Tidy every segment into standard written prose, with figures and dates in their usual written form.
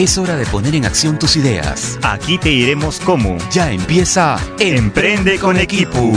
Es hora de poner en acción tus ideas. Aquí te diremos cómo. Ya empieza Emprende con Equipu.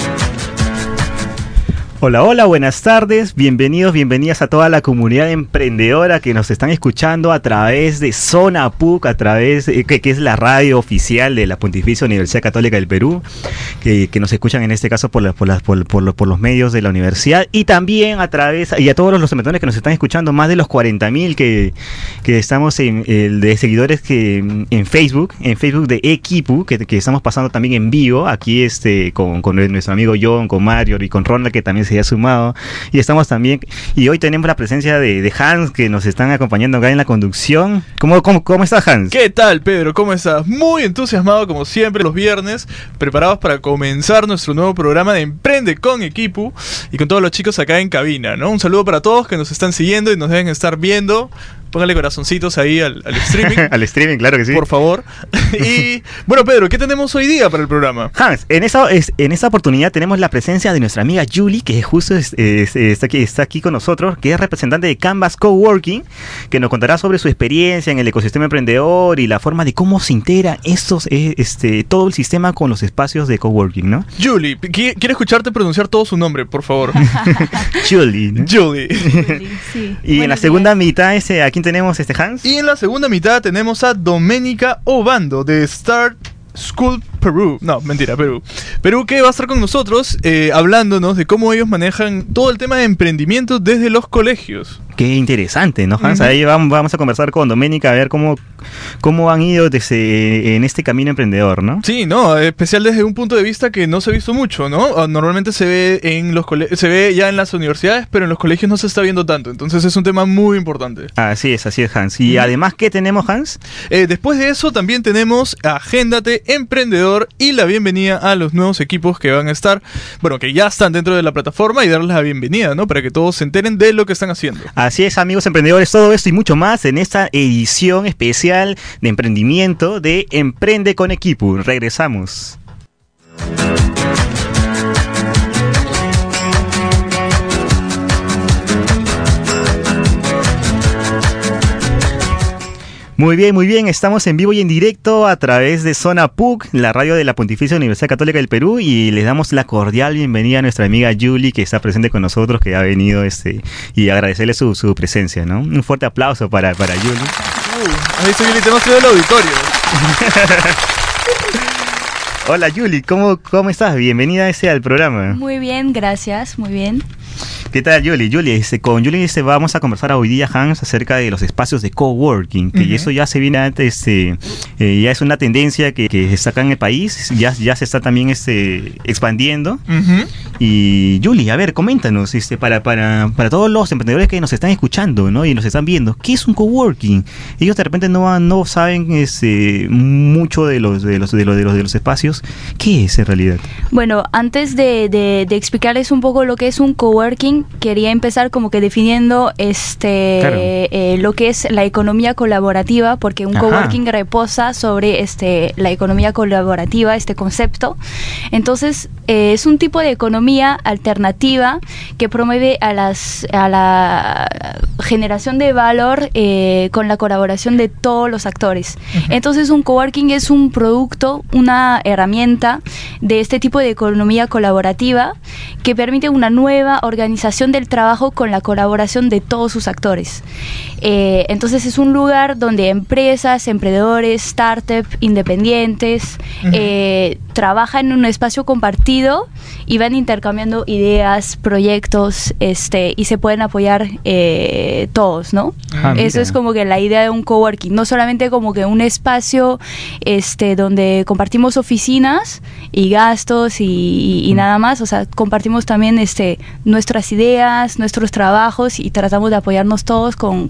Hola, hola, buenas tardes, bienvenidas a toda la comunidad emprendedora que nos están escuchando a través de Zona PUC, a través de, que es la radio oficial de la Pontificia Universidad Católica del Perú, que nos escuchan en este caso por los medios de la universidad, y también a través, y a todos los emprendedores que nos están escuchando, más de los 40.000 que estamos de seguidores que en Facebook de Equipu, que estamos pasando también en vivo, aquí con nuestro amigo John, con Mario y con Ronald, que también se ha sumado, y estamos también, y hoy tenemos la presencia de Hans, que nos están acompañando acá en la conducción. ¿Cómo estás, Hans? ¿Qué tal, Pedro? ¿Cómo estás? Muy entusiasmado, como siempre, los viernes, preparados para comenzar nuestro nuevo programa de Emprende con Equipu, y con todos los chicos acá en cabina, ¿no? Un saludo para todos que nos están siguiendo y nos deben estar viendo. Póngale corazoncitos ahí al streaming. Al streaming, claro que sí. Por favor. Y bueno, Pedro, ¿qué tenemos hoy día para el programa? Hans, en esta oportunidad tenemos la presencia de nuestra amiga Julie, que justo está aquí con nosotros, que es representante de Canvas Coworking, que nos contará sobre su experiencia en el ecosistema emprendedor y la forma de cómo se integra todo el sistema con los espacios de coworking, ¿no? Julie, quiero escucharte pronunciar todo su nombre, por favor. Julie, ¿no? Julie. Sí. Y en la segunda mitad, ¿a quién tenemos, Hans? Y en la segunda mitad tenemos a Doménica Obando de Start School Perú. No, mentira, Perú. Perú, que va a estar con nosotros hablándonos de cómo ellos manejan todo el tema de emprendimiento desde los colegios. Qué interesante, ¿no, Hans? Ahí vamos a conversar con Doménica a ver cómo han ido en este camino emprendedor, ¿no? Sí, no, especial desde un punto de vista que no se ha visto mucho, ¿no? Normalmente se ve se ve ya en las universidades, pero en los colegios no se está viendo tanto. Entonces es un tema muy importante. Así es, Hans. Y además, ¿qué tenemos, Hans? Después de eso también tenemos Agéndate Emprendedor y la bienvenida a los nuevos equipos que van a estar, bueno, que ya están dentro de la plataforma, y darles la bienvenida, ¿no? Para que todos se enteren de lo que están haciendo. Así es, amigos emprendedores, todo esto y mucho más en esta edición especial de emprendimiento de Emprende con Equipu. Regresamos. Muy bien, estamos en vivo y en directo a través de Zona PUC, la radio de la Pontificia Universidad Católica del Perú, y le damos la cordial bienvenida a nuestra amiga Julie, que está presente con nosotros, que ha venido y agradecerle su presencia, ¿no? Un fuerte aplauso para Julie. Ahí está, Julie, tenemos todo el auditorio. Hola, Julie, ¿cómo estás? Bienvenida al programa. Muy bien, gracias, muy bien. ¿Qué tal, Julie? Con Julie vamos a conversar hoy día, Hans, acerca de los espacios de coworking, que eso ya se viene antes, ya es una tendencia que está acá en el país, ya se está también expandiendo. Y Julie, a ver, coméntanos, para todos los emprendedores que nos están escuchando, ¿no? Y nos están viendo, ¿qué es un coworking? Ellos de repente no saben mucho de los espacios. ¿Qué es en realidad? Bueno, antes de explicarles un poco lo que es un coworking, quería empezar como que definiendo lo que es la economía colaborativa, porque un coworking reposa sobre la economía colaborativa, este concepto. Entonces, es un tipo de economía alternativa que promueve a la generación de valor con la colaboración de todos los actores. Entonces, un coworking es un producto, una herramienta de este tipo de economía colaborativa que permite una nueva organización del trabajo con la colaboración de todos sus actores. Entonces es un lugar donde empresas, emprendedores, startups, independientes trabajan en un espacio compartido y van intercambiando ideas, proyectos, y se pueden apoyar todos, ¿no? Eso es como que la idea de un coworking, no solamente como que un espacio donde compartimos oficinas y gastos y nada más, o sea, compartimos también nuestras ideas, nuestros trabajos, y tratamos de apoyarnos todos con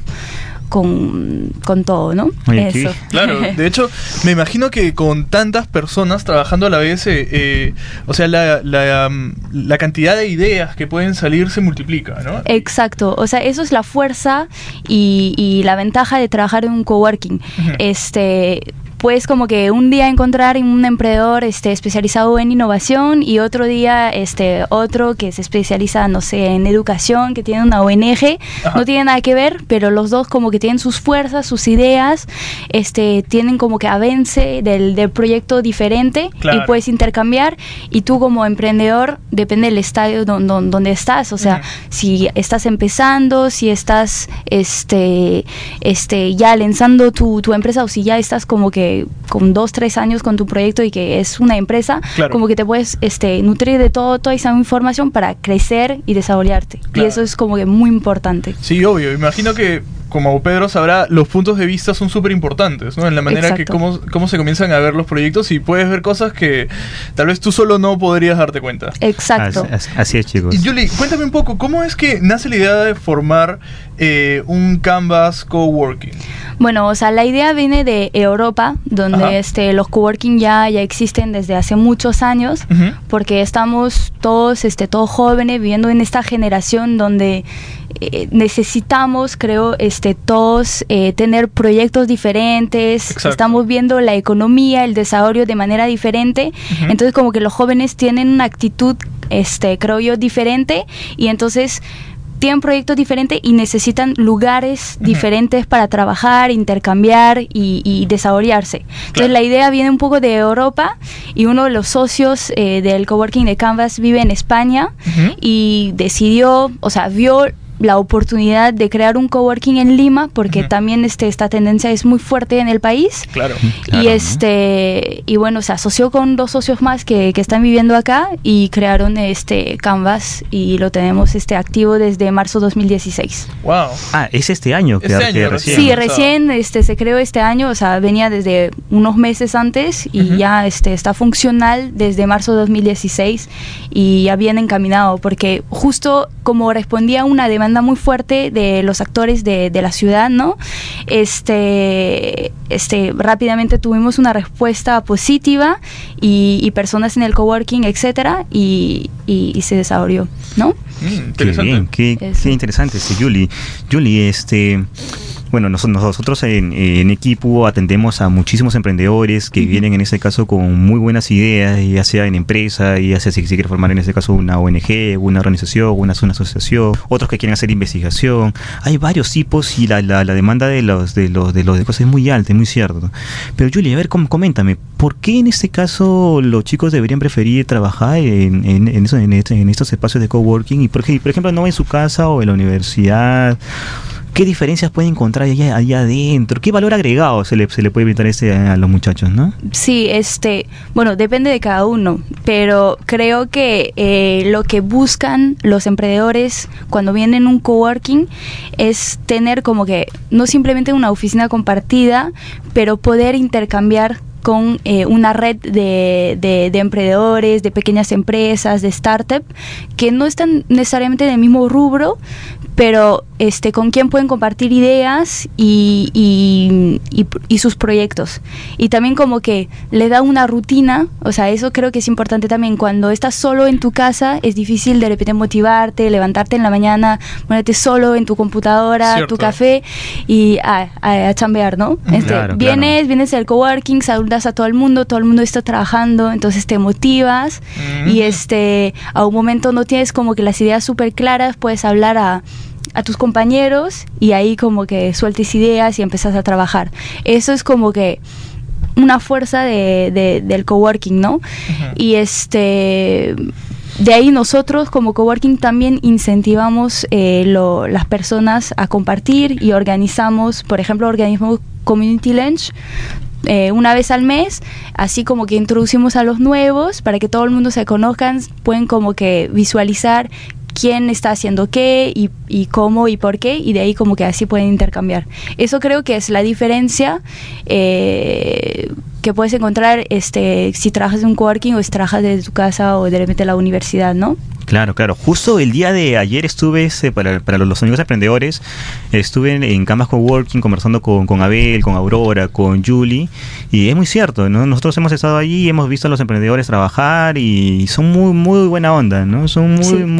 todo, ¿no? Oye, eso. Claro, de hecho, me imagino que con tantas personas trabajando a la vez, o sea, la cantidad de ideas que pueden salir se multiplica, ¿no? Exacto, o sea, eso es la fuerza y la ventaja de trabajar en un coworking. puedes como que un día encontrar un emprendedor especializado en innovación y otro día otro que se especializa, no sé, en educación, que tiene una ONG. Ajá. No tiene nada que ver, pero los dos como que tienen sus fuerzas, sus ideas, tienen como que avance del proyecto diferente. Claro. Y puedes intercambiar, y tú como emprendedor, depende del estadio donde estás, o sea, si estás empezando, si estás ya lanzando tu empresa, o si ya estás como que con 2-3 años con tu proyecto y que es una empresa, claro, como que te puedes nutrir de toda esa información para crecer y desarrollarte. Claro. Y eso es como que muy importante. Sí, obvio. Imagino que, como Pedro sabrá, los puntos de vista son súper importantes, ¿no? En la manera que cómo se comienzan a ver los proyectos, y puedes ver cosas que tal vez tú solo no podrías darte cuenta. Exacto. Así es, chicos. Y Julie, cuéntame un poco, ¿cómo es que nace la idea de formar un Canvas Coworking? Bueno, o sea, la idea viene de Europa, donde los coworking ya existen desde hace muchos años, porque estamos todos jóvenes viviendo en esta generación donde necesitamos, creo, todos tener proyectos diferentes. Exacto. Estamos viendo la economía, el desarrollo de manera diferente. Entonces como que los jóvenes tienen una actitud, creo yo, diferente, y entonces tienen proyectos diferentes y necesitan lugares diferentes para trabajar, intercambiar y desarrollarse. Entonces la idea viene un poco de Europa, y uno de los socios del coworking de Canvas vive en España y decidió, o sea, vio la oportunidad de crear un coworking en Lima, porque también esta tendencia es muy fuerte en el país. Claro. Y bueno, se asoció con 2 socios más que están viviendo acá, y crearon Canvas, y lo tenemos activo desde marzo 2016. Wow. Es este año que recién. Sí, recién se creó este año, o sea, venía desde unos meses antes, y ya está funcional desde marzo 2016, y ya bien encaminado, porque justo como respondía a una demanda muy fuerte de los actores de la ciudad, ¿no? Rápidamente tuvimos una respuesta positiva, y personas en el coworking, etcétera, y se desarrolló, ¿no? Interesante. Qué interesante, Julie. Julie, bueno, nosotros en Equipo atendemos a muchísimos emprendedores que vienen, en este caso, con muy buenas ideas, ya sea en empresa, ya sea si quiere formar, en este caso, una ONG, una organización, una asociación, otros que quieren hacer investigación. Hay varios tipos, y la demanda de los cosas es muy alta, es muy cierto. Pero Julie, a ver, coméntame, ¿por qué en este caso los chicos deberían preferir trabajar en estos espacios de coworking, y por ejemplo no en su casa o en la universidad? ¿Qué diferencias pueden encontrar allá adentro? ¿Qué valor agregado se le puede brindar a los muchachos, no? Sí, bueno, depende de cada uno, pero creo que lo que buscan los emprendedores cuando vienen a un coworking es tener como que no simplemente una oficina compartida, pero poder intercambiar con una red de emprendedores, de pequeñas empresas, de startup, que no están necesariamente en el mismo rubro, pero con quien pueden compartir ideas y sus proyectos. Y también como que le da una rutina, o sea, eso creo que es importante también. Cuando estás solo en tu casa, es difícil de repente motivarte, levantarte en la mañana, ponerte solo en tu computadora, tu café, y a chambear, ¿no? Vienes al coworking, saludas a todo el mundo está trabajando, entonces te motivas, y a un momento no tienes como que las ideas súper claras, puedes hablar a tus compañeros, y ahí como que sueltes ideas y empiezas a trabajar. Eso es como que una fuerza del coworking, ¿no? Y de ahí nosotros como coworking también incentivamos las personas a compartir, y organizamos, por ejemplo, organizamos Community Lunch una vez al mes, así como que introducimos a los nuevos para que todo el mundo se conozcan, pueden como que visualizar quién está haciendo qué y cómo y por qué, y de ahí como que así pueden intercambiar. Eso creo que es la diferencia que puedes encontrar si trabajas en un coworking o si trabajas desde tu casa o de repente la universidad, ¿no? Claro. Justo el día de ayer estuve, para los amigos emprendedores, estuve en Canvas Coworking conversando con Abel, con Aurora, con Julie, y es muy cierto, ¿no? Nosotros hemos estado allí y hemos visto a los emprendedores trabajar y son muy, muy buena onda, ¿no? Son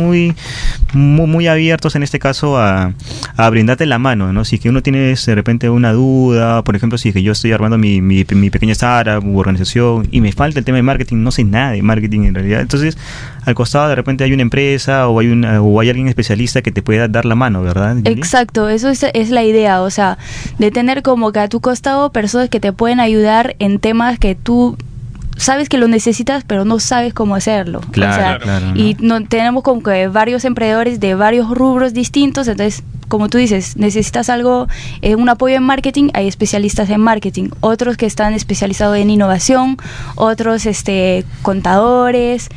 muy abiertos en este caso a brindarte la mano, ¿no? Si es que uno tiene de repente una duda, por ejemplo, si es que yo estoy armando mi pequeña startup u organización y me falta el tema de marketing, no sé nada de marketing en realidad, entonces al costado de repente hay una empresa o hay alguien especialista que te pueda dar la mano, ¿verdad, Julie? Exacto, eso es la idea, o sea, de tener como que a tu costado personas que te pueden ayudar en temas que tú sabes que lo necesitas, pero no sabes cómo hacerlo. Claro. Y tenemos como que varios emprendedores de varios rubros distintos, entonces, como tú dices, necesitas algo, un apoyo en marketing, hay especialistas en marketing, otros que están especializados en innovación, otros contadores,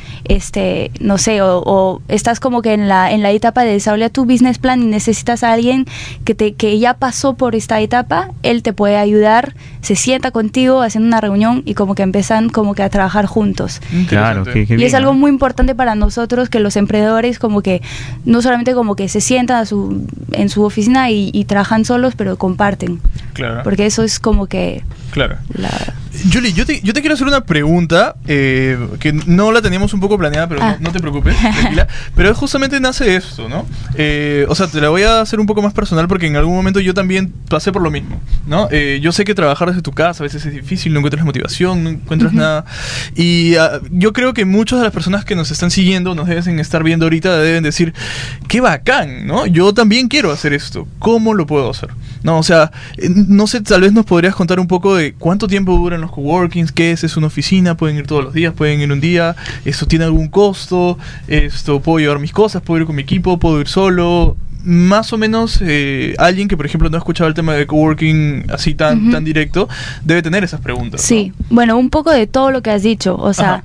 no sé, o estás como que en la etapa de desarrollar tu business plan y necesitas a alguien que ya pasó por esta etapa, él te puede ayudar, se sienta contigo haciendo una reunión y como que empiezan como que a trabajar juntos. Claro, qué bien, y es algo muy importante para nosotros, que los emprendedores como que no solamente como que se sientan en su oficina y trabajan solos, pero comparten. Claro. Porque eso es como que... Claro. Julie, yo te quiero hacer una pregunta que no la teníamos un poco planeada, pero no te preocupes, tranquila. Pero justamente nace de esto, ¿no? O sea, te la voy a hacer un poco más personal porque en algún momento yo también pasé por lo mismo, ¿no? Yo sé que trabajar desde tu casa a veces es difícil, no encuentras motivación, no encuentras nada. Y yo creo que muchas de las personas que nos están siguiendo, nos deben estar viendo ahorita, deben decir, qué bacán, ¿no? Yo también quiero hacer esto. ¿Cómo lo puedo hacer? No, o sea, no sé, tal vez nos podrías contar un poco de cuánto tiempo duran los coworkings, qué es una oficina, pueden ir todos los días, pueden ir un día, ¿esto tiene algún costo? ¿Puedo llevar mis cosas? ¿Puedo ir con mi equipo? ¿Puedo ir solo? Más o menos alguien que por ejemplo no ha escuchado el tema de coworking así tan directo debe tener esas preguntas, ¿no? Sí, bueno, un poco de todo lo que has dicho, o sea,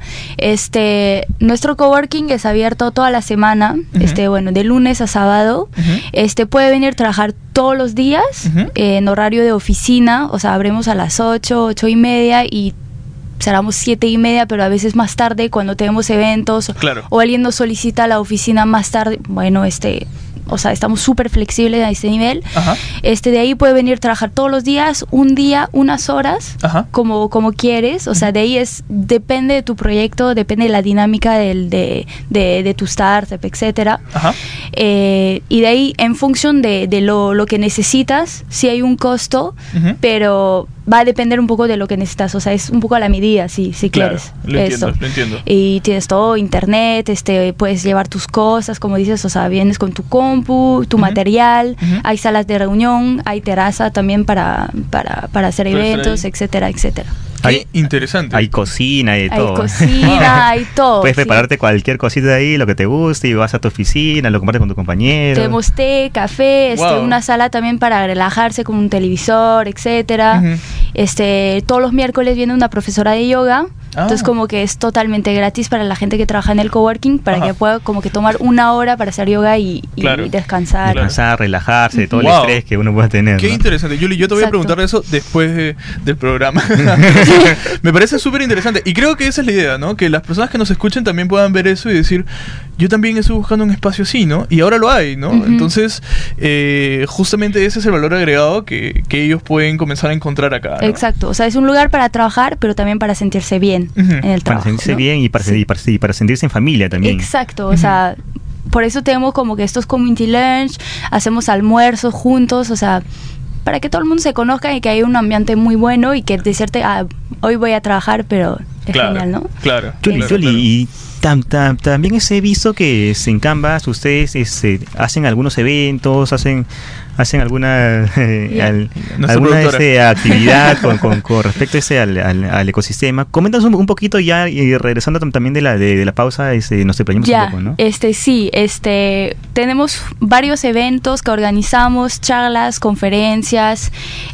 nuestro coworking es abierto toda la semana, bueno, de lunes a sábado, puede venir a trabajar todos los días en horario de oficina, o sea, abrimos a las 8:30 y cerramos 7:30, pero a veces más tarde cuando tenemos eventos, claro, o alguien nos solicita a la oficina más tarde, bueno, o sea, estamos súper flexibles a este nivel. De ahí puede venir a trabajar todos los días, un día, unas horas, como quieres. O sea, de ahí depende de tu proyecto, depende de la dinámica de tu startup, etcétera. Y de ahí, en función de lo que necesitas, sí hay un costo, pero va a depender un poco de lo que necesitas. O sea, es un poco a la medida, si claro, quieres. Lo entiendo. Y tienes todo, internet, puedes llevar tus cosas, como dices, o sea, vienes con tu compu, tu material, hay salas de reunión, hay terraza también para hacer eventos, etcétera. Qué interesante. Hay cocina y todo. Hay cocina, hay todo. Puedes prepararte cualquier cosita de ahí, lo que te guste, y vas a tu oficina, lo compartes con tu compañero. Tenemos té, café, una sala también para relajarse con un televisor, etcétera. Todos los miércoles viene una profesora de yoga. Entonces como que es totalmente gratis para la gente que trabaja en el coworking, para que pueda como que tomar una hora para hacer yoga y descansar. Descansar, relajarse de todo el estrés que uno pueda tener. Qué interesante. Julie, yo te voy a preguntar eso después del programa. Me parece súper interesante. Y creo que esa es la idea, ¿no? Que las personas que nos escuchen también puedan ver eso y decir, yo también estoy buscando un espacio así, ¿no? Y ahora lo hay, ¿no? Entonces, justamente ese es el valor agregado que ellos pueden comenzar a encontrar acá, ¿no? Exacto. O sea, es un lugar para trabajar, pero también para sentirse bien en el trabajo. Para sentirse bien y para sentirse en familia también. Exacto. O sea, por eso tenemos como que estos community lunch, hacemos almuerzos juntos, o sea, para que todo el mundo se conozca y que hay un ambiente muy bueno y que decirte, hoy voy a trabajar, pero es genial, ¿no? Claro. Julie, y también he visto que en Canvas ustedes hacen algunos eventos, hacen alguna actividad con respecto al ecosistema. Coméntanos un poquito ya, y regresando también de la pausa, nos explayamos un poco, ¿no? Sí, tenemos varios eventos que organizamos, charlas, conferencias,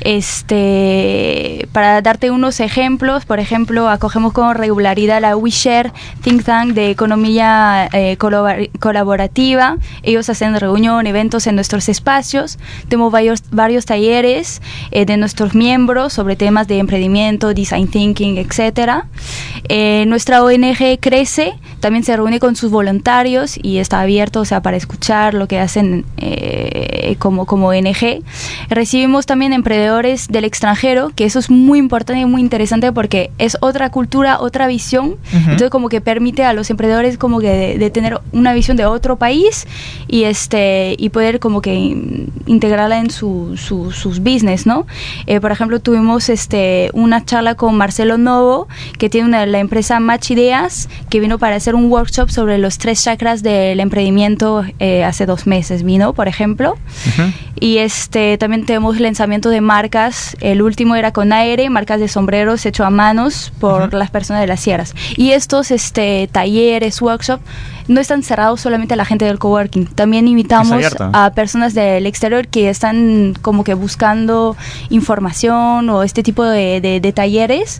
para darte unos ejemplos. Por ejemplo, acogemos con regularidad la WeShare Think Tank de economía colaborativa. Ellos hacen reunión, eventos en nuestros espacios. tenemos varios talleres de nuestros miembros sobre temas de emprendimiento, design thinking, etcétera. Nuestra ONG crece, también se reúne con sus voluntarios y está abierto, o sea, para escuchar lo que hacen como ONG. Recibimos también emprendedores del extranjero, que eso es muy importante y muy interesante porque es otra cultura, otra visión. Entonces como que permite a los emprendedores como que de tener una visión de otro país y poder como que integrarla en sus business, ¿no? Por ejemplo, tuvimos una charla con Marcelo Novo, que tiene la empresa Match Ideas, que vino para hacer un workshop sobre los 3 chakras del emprendimiento hace 2 meses, vino, por ejemplo. Y también tenemos lanzamiento de marcas. El último era con Aire, marcas de sombreros hecho a manos por las personas de las sierras. Y estos talleres, workshops, no están cerrados solamente a la gente del coworking. También invitamos a personas del exterior que están como que buscando información o este tipo de talleres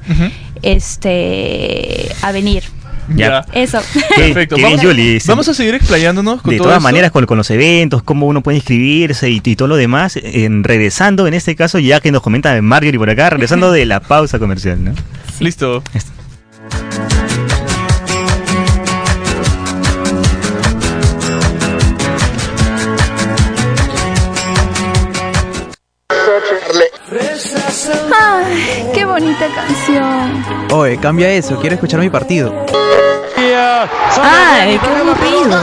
a venir. Ya. Eso. Perfecto. Vamos a seguir explayándonos con de todo todas esto. maneras con los eventos, cómo uno puede inscribirse y todo lo demás. Regresando, en este caso, ya que nos comenta Marjorie por acá, regresando de la pausa comercial, ¿no? Sí. Listo. ¡Ay, qué bonita canción! Oye, cambia eso, quiero escuchar mi partido. ¡Ay, qué aburrido!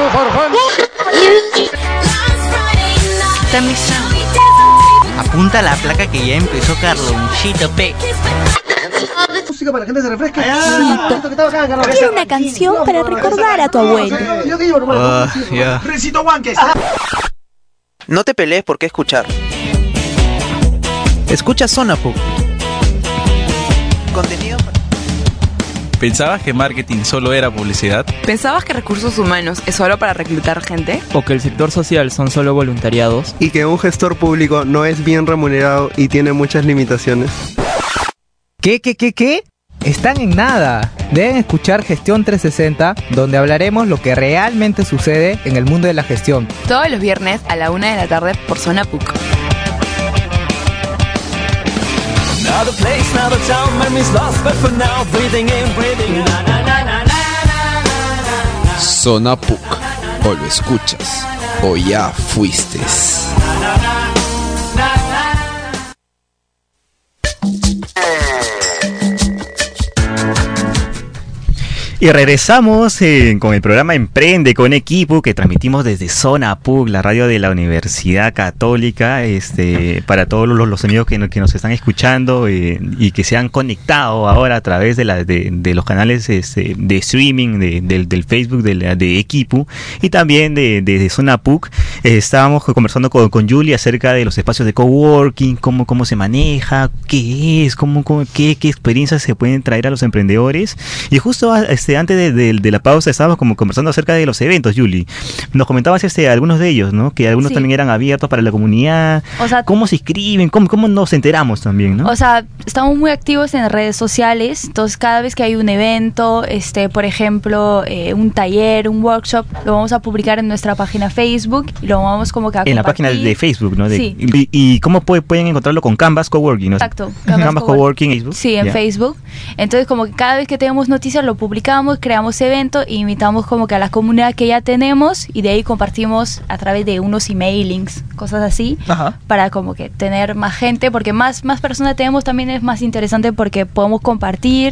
Apunta la placa que ya empezó Carlonchito P. Música para que la gente se refresque. Quiero una canción para recordar a tu abuelo. No te pelees por qué escuchar. Escucha Zona PUC. Contenido. ¿Pensabas que marketing solo era publicidad? ¿Pensabas que recursos humanos es solo para reclutar gente? ¿O que el sector social son solo voluntariados? ¿Y que un gestor público no es bien remunerado y tiene muchas limitaciones? ¿Qué? Están en nada. Deben escuchar Gestión 360, donde hablaremos lo que realmente sucede en el mundo de la gestión. Todos los viernes a la 1 de la tarde por Zona PUC. Zona PUC, o lo escuchas, o ya fuiste. Y regresamos con el programa Emprende con Equipo, que transmitimos desde Zona PUC, la radio de la Universidad Católica, para todos los amigos que nos están escuchando y que se han conectado ahora a través de los canales de streaming del Facebook de Equipo y también de Zona PUC. Estábamos conversando con Julie acerca de los espacios de coworking, cómo se maneja, qué es, qué experiencias se pueden traer a los emprendedores. Y justo antes de la pausa estábamos como conversando acerca de los eventos, Julie. Nos comentabas algunos de ellos, ¿no? Que algunos también eran abiertos para la comunidad. O sea, ¿cómo se inscriben? ¿Cómo nos enteramos también, no? O sea, estamos muy activos en redes sociales. Entonces, cada vez que hay un evento, por ejemplo, un taller, un workshop, lo vamos a publicar en nuestra página Facebook y lo vamos como que a compartir. En la página de Facebook, ¿no? Sí. ¿Y cómo pueden encontrarlo con Canvas Coworking, ¿no? Exacto. Canvas Coworking, Facebook. Sí, en Facebook. Entonces, como que cada vez que tenemos noticias lo publicamos, creamos eventos e invitamos como que a la comunidad que ya tenemos y de ahí compartimos a través de unos emailings, cosas así. Ajá. Para como que tener más gente, porque más personas tenemos también es más interesante porque podemos compartir.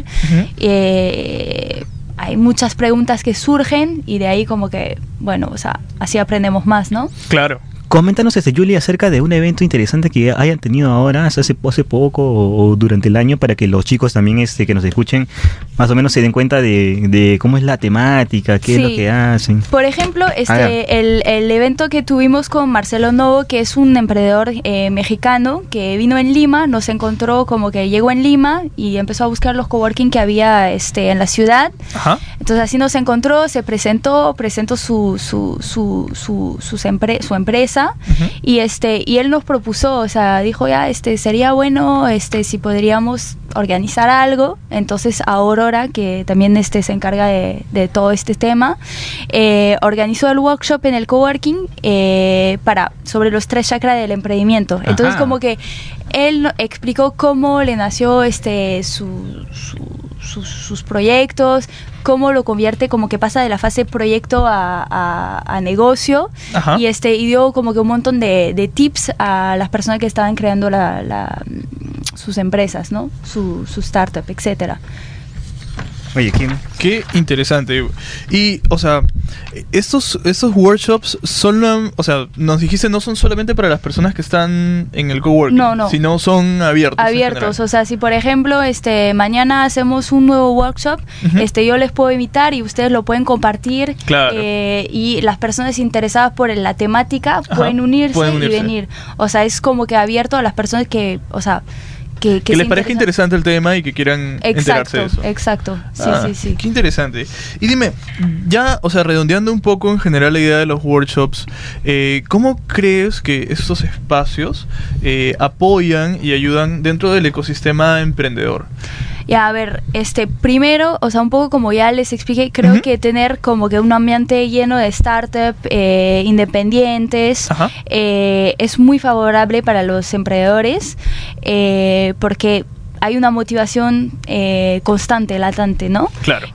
Hay muchas preguntas que surgen y de ahí como que, bueno, o sea, así aprendemos más, ¿no? Claro. Coméntanos, Julie, acerca de un evento interesante que hayan tenido ahora, hace poco o durante el año, para que los chicos también que nos escuchen más o menos se den cuenta de cómo es la temática, qué es lo que hacen. Por ejemplo, el evento que tuvimos con Marcelo Novo, que es un emprendedor mexicano que vino en Lima, nos encontró como que llegó en Lima y empezó a buscar los coworking que había en la ciudad. Ajá. Entonces así nos encontró, se presentó su empresa empresa, y él nos propuso, o sea, dijo ya, sería bueno, si podríamos organizar algo. Entonces Aurora, que también se encarga de todo este tema, organizó el workshop en el coworking sobre los 3 chakras del emprendimiento. Entonces como que él explicó cómo le nació sus proyectos, cómo lo convierte, como que pasa de la fase proyecto a negocio. Y dio como que un montón de tips a las personas que estaban creando sus empresas, ¿no? Su startup, etcétera. Oye, Kim. Qué interesante. Y, o sea, estos workshops son, o sea, nos dijiste, no son solamente para las personas que están en el coworking, no, sino son abiertos. Abiertos, o sea, si por ejemplo, mañana hacemos un nuevo workshop, yo les puedo invitar y ustedes lo pueden compartir. Claro. Y las personas interesadas por la temática pueden unirse y venir. O sea, es como que abierto a las personas que, o sea, que les parezca interesante el tema y que quieran enterarse de eso. Exacto, sí. Qué interesante. Y dime, ya, o sea, redondeando un poco en general la idea de los workshops, ¿cómo crees que estos espacios apoyan y ayudan dentro del ecosistema emprendedor? Ya, a ver, primero, o sea, un poco como ya les expliqué, creo que tener como que un ambiente lleno de startups independientes es muy favorable para los emprendedores, porque hay una motivación constante, latente, ¿no? Claro.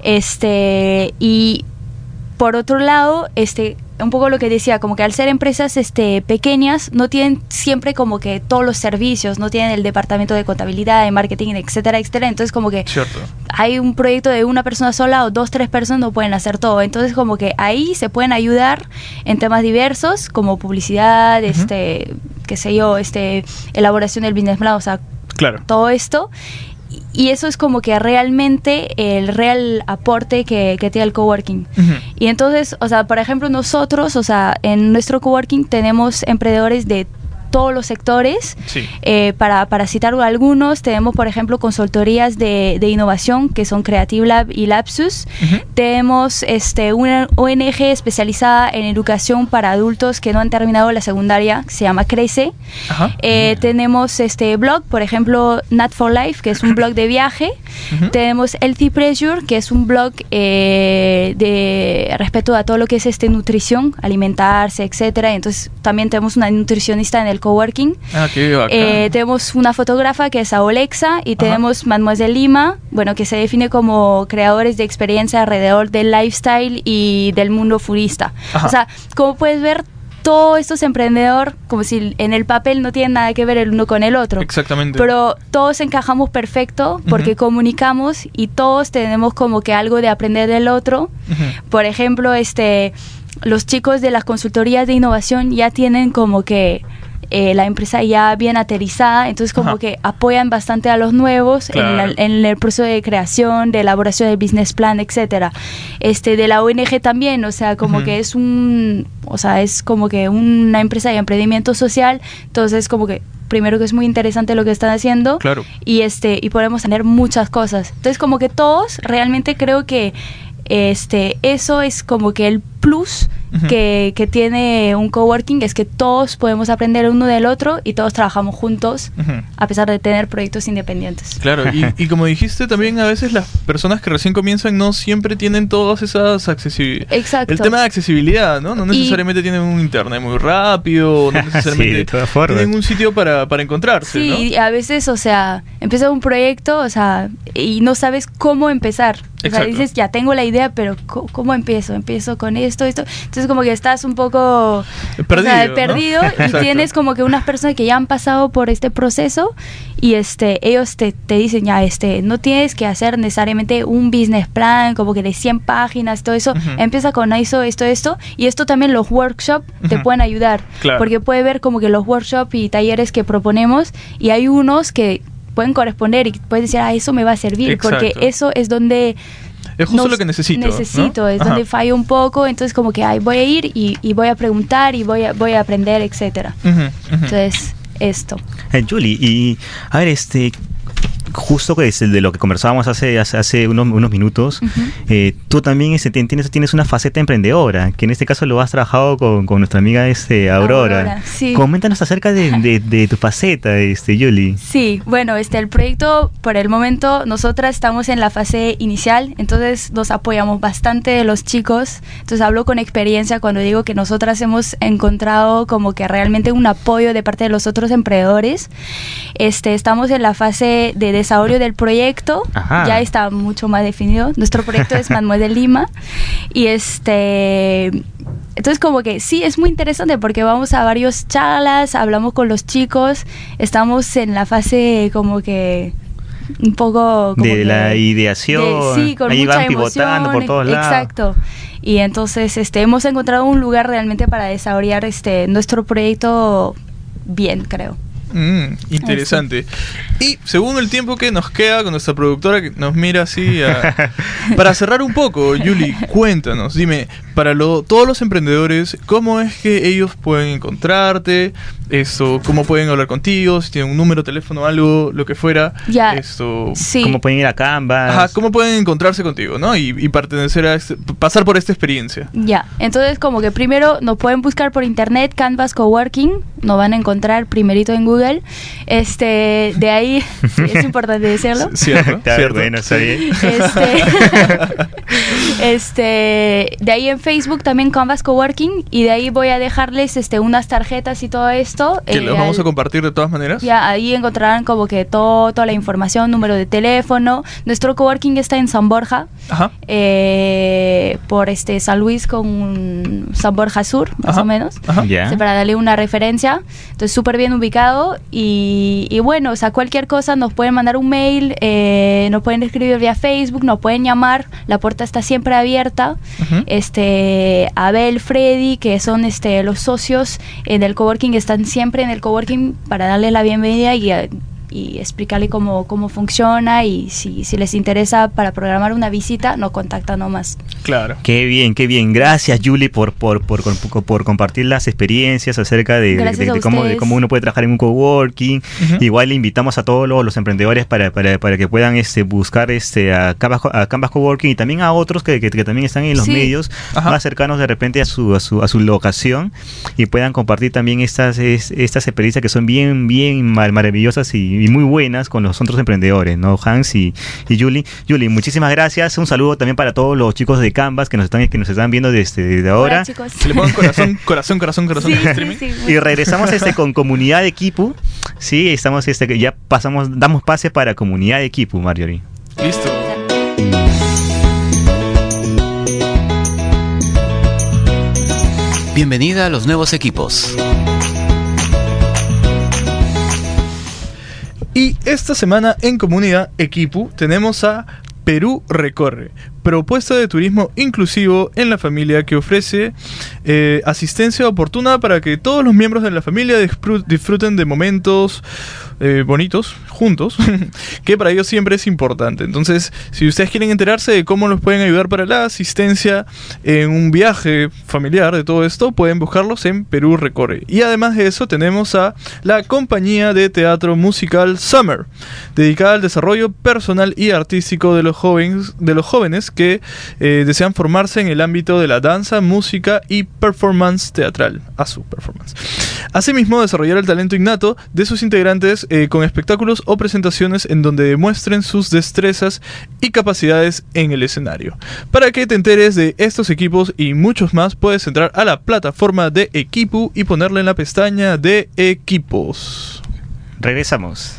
Y por otro lado, un poco lo que decía, como que al ser empresas pequeñas, no tienen siempre como que todos los servicios, no tienen el departamento de contabilidad, de marketing, etcétera. Entonces como que hay un proyecto de una persona sola o 2, 3 personas, no pueden hacer todo. Entonces como que ahí se pueden ayudar en temas diversos, como publicidad, qué sé yo, elaboración del business plan, o sea, todo esto. Y eso es como que realmente el real aporte que tiene el coworking. Y entonces, o sea, por ejemplo, nosotros, o sea, en nuestro coworking tenemos emprendedores de todos los sectores. Para citar algunos, tenemos, por ejemplo, consultorías de innovación que son Creative Lab y Lapsus. Tenemos una ONG especializada en educación para adultos que no han terminado la secundaria, que se llama Crece. Tenemos blog, por ejemplo, Nat for Life, que es un blog de viaje. Tenemos Healthy Pressure, que es un blog de respecto a todo lo que es nutrición, alimentarse, etcétera. Entonces también tenemos una nutricionista en el coworking. Qué bacán. Tenemos una fotógrafa que es Alexa y tenemos Mademoiselle Lima, bueno, que se define como creadores de experiencia alrededor del lifestyle y del mundo furista. O sea, como puedes ver, todos estos emprendedores, como si en el papel no tienen nada que ver el uno con el otro. Exactamente. Pero todos encajamos perfecto porque comunicamos y todos tenemos como que algo de aprender del otro. Por ejemplo, los chicos de las consultorías de innovación ya tienen como que la empresa ya bien aterrizada, entonces como que apoyan bastante a los nuevos en el proceso de creación, de elaboración del business plan, etcétera. De la ONG también, o sea, como que es como que una empresa de emprendimiento social, entonces como que primero que es muy interesante lo que están haciendo y podemos tener muchas cosas. Entonces como que todos realmente creo que eso es como que el plus que tiene un coworking, es que todos podemos aprender uno del otro y todos trabajamos juntos a pesar de tener proyectos independientes. Claro, y como dijiste también, a veces las personas que recién comienzan no siempre tienen todas esas accesibilidades. Exacto. El tema de accesibilidad, ¿no? No necesariamente tienen un internet muy rápido, no necesariamente tienen un sitio para encontrarse, ¿no? Sí, a veces, o sea, empieza un proyecto, o sea, y no sabes cómo empezar. O sea, dices, ya tengo la idea, pero ¿cómo empiezo? Empiezo con esto. Entonces como que estás un poco perdido y tienes como que unas personas que ya han pasado por este proceso y ellos te dicen, ya, no tienes que hacer necesariamente un business plan como que de 100 páginas, todo eso. Empieza con esto, y esto también los workshops te pueden ayudar. Porque puede ver como que los workshops y talleres que proponemos y hay unos que pueden corresponder y puedes decir, eso me va a servir, porque eso es donde es justo lo que necesito, ¿no? Es donde fallo un poco, entonces como que voy a ir y voy a preguntar y voy a aprender, etcétera. Entonces, esto. Julie, y a ver, justo de lo que conversábamos hace unos minutos, tú también tienes una faceta emprendedora, que en este caso lo has trabajado con nuestra amiga Aurora. Sí. Coméntanos acerca de tu faceta, Yuli. Sí, bueno, el proyecto, por el momento, nosotras estamos en la fase inicial, entonces nos apoyamos bastante de los chicos. Entonces hablo con experiencia cuando digo que nosotras hemos encontrado como que realmente un apoyo de parte de los otros emprendedores. Estamos en la fase de desarrollo del proyecto. Ajá. Ya está mucho más definido. Nuestro proyecto es Manuel de Lima y entonces como que sí, es muy interesante porque vamos a varias charlas, hablamos con los chicos, estamos en la fase como que un poco como de la ideación, sí, con ahí mucha van pivotando emoción, por todos lados. Exacto. Y entonces hemos encontrado un lugar realmente para desarrollar nuestro proyecto bien, creo. Interesante. Y según el tiempo que nos queda con nuestra productora que nos mira así para cerrar un poco, Yuli, cuéntanos, dime, para todos los emprendedores, ¿cómo es que ellos pueden encontrarte? ¿Cómo pueden hablar contigo? Si tienen un número, teléfono, algo, lo que fuera. Ya. Sí. ¿Cómo pueden ir a Canvas? Ajá, ¿cómo pueden encontrarse contigo, no? Y pertenecer a pasar por esta experiencia. Ya, entonces como que primero nos pueden buscar por internet, Canvas Coworking, nos van a encontrar primerito en Google. De ahí, sí, es importante decirlo. Cierto, cierto. Bueno, está bien. De ahí en Facebook también Canvas Coworking, y de ahí voy a dejarles unas tarjetas y todo esto. Que los vamos a compartir de todas maneras. Ya, ahí encontrarán como que toda la información, número de teléfono. Nuestro coworking está en San Borja. Ajá. Por San Luis con San Borja Sur, más o menos. Ajá. Yeah. Para darle una referencia. Entonces, súper bien ubicado. Y bueno, o sea, cualquier cosa nos pueden mandar un mail, nos pueden escribir vía Facebook, nos pueden llamar. La puerta está siempre abierta. Uh-huh. Abel, Freddy, que son los socios del coworking, están siempre en el coworking para darle la bienvenida y explicarle cómo funciona, y si les interesa para programar una visita, nos contactan nomás. Claro. Qué bien. Gracias, Yuli, por compartir las experiencias acerca de cómo uno puede trabajar en un coworking. Uh-huh. Igual le invitamos a todos los emprendedores para que puedan buscar a Canvas Coworking, y también a otros que también están en los medios. Ajá. Más cercanos de repente a su locación, y puedan compartir también estas experiencias que son bien maravillosas y muy buenas con los otros emprendedores, ¿no? Hans y Yuli. Yuli, muchísimas gracias. Un saludo también para todos los chicos de Canvas que nos están viendo desde ahora. Hola, chicos. Que le pongan corazón sí, en el streaming. Sí, y regresamos con Comunidad de Equipo. Sí, estamos ya damos pase para Comunidad de Equipo, Marjorie. Listo. Bienvenida a los nuevos equipos. Y esta semana en Comunidad Equipo tenemos a Perú Recorre, propuesta de turismo inclusivo en la familia que ofrece asistencia oportuna para que todos los miembros de la familia disfruten de momentos bonitos juntos, que para ellos siempre es importante. Entonces, si ustedes quieren enterarse de cómo los pueden ayudar para la asistencia en un viaje familiar de todo esto, pueden buscarlos en Perú Recorre. Y además de eso, tenemos a la compañía de teatro musical Summer, dedicada al desarrollo personal y artístico de los jóvenes que desean formarse en el ámbito de la danza, música y performance teatral. Asimismo, desarrollar el talento innato de sus integrantes con espectáculos o presentaciones en donde demuestren sus destrezas y capacidades en el escenario. Para que te enteres de estos equipos y muchos más, puedes entrar a la plataforma de Equipo y ponerle en la pestaña de equipos. Regresamos.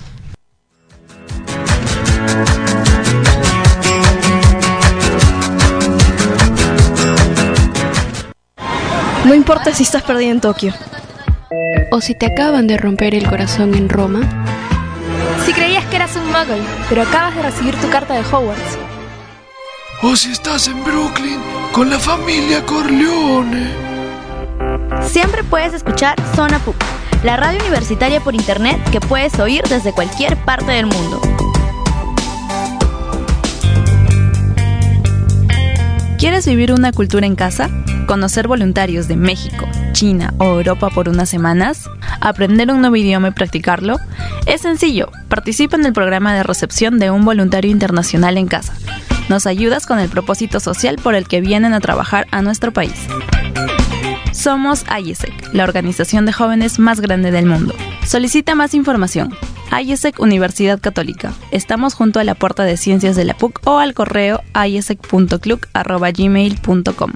No importa si estás perdido en Tokio, o si te acaban de romper el corazón en Roma. Si creías que eras un muggle, pero acabas de recibir tu carta de Hogwarts. O si estás en Brooklyn con la familia Corleone. Siempre puedes escuchar Zona PUC, la radio universitaria por internet que puedes oír desde cualquier parte del mundo. ¿Quieres ¿Quieres vivir una cultura en casa? ¿Conocer voluntarios de México, China o Europa por unas semanas? ¿Aprender un nuevo idioma y practicarlo? Es sencillo. Participa en el programa de recepción de un voluntario internacional en casa. Nos ayudas con el propósito social por el que vienen a trabajar a nuestro país. Somos IESEC, la organización de jóvenes más grande del mundo. Solicita más información. IESEC Universidad Católica. Estamos junto a la Puerta de Ciencias de la PUC o al correo iesec.cluc@gmail.com.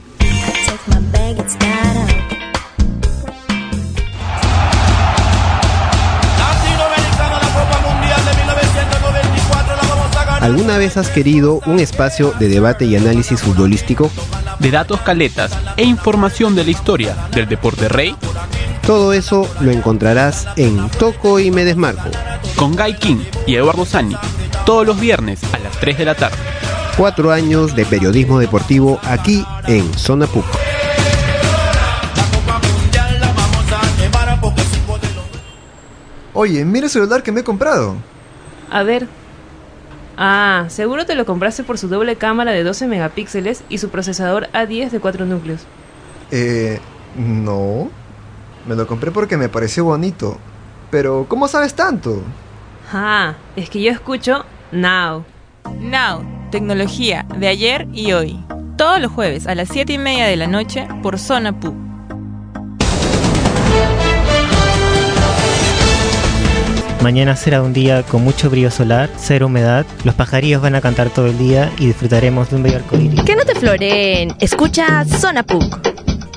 ¿Alguna vez has querido un espacio de debate y análisis futbolístico? De datos caletas e información de la historia del deporte rey. Todo eso lo encontrarás en Toco y Me Desmarco. Con Guy King y Eduardo Sani, todos los viernes a las 3 de la tarde. 4 años de periodismo deportivo aquí en Zona PUC. Oye, mira el celular que me he comprado. A ver. Ah, seguro te lo compraste por su doble cámara de 12 megapíxeles y su procesador A10 de 4 núcleos. No. Me lo compré porque me pareció bonito. Pero, ¿cómo sabes tanto? Ah, es que yo escucho Now. Now, tecnología de ayer y hoy. Todos los jueves a las 7:30 de la noche por Zona PUC. Mañana será un día con mucho brillo solar, cero humedad, los pajarillos van a cantar todo el día y disfrutaremos de un bello arcoíris. Que no te floreen, escucha Zona PUC.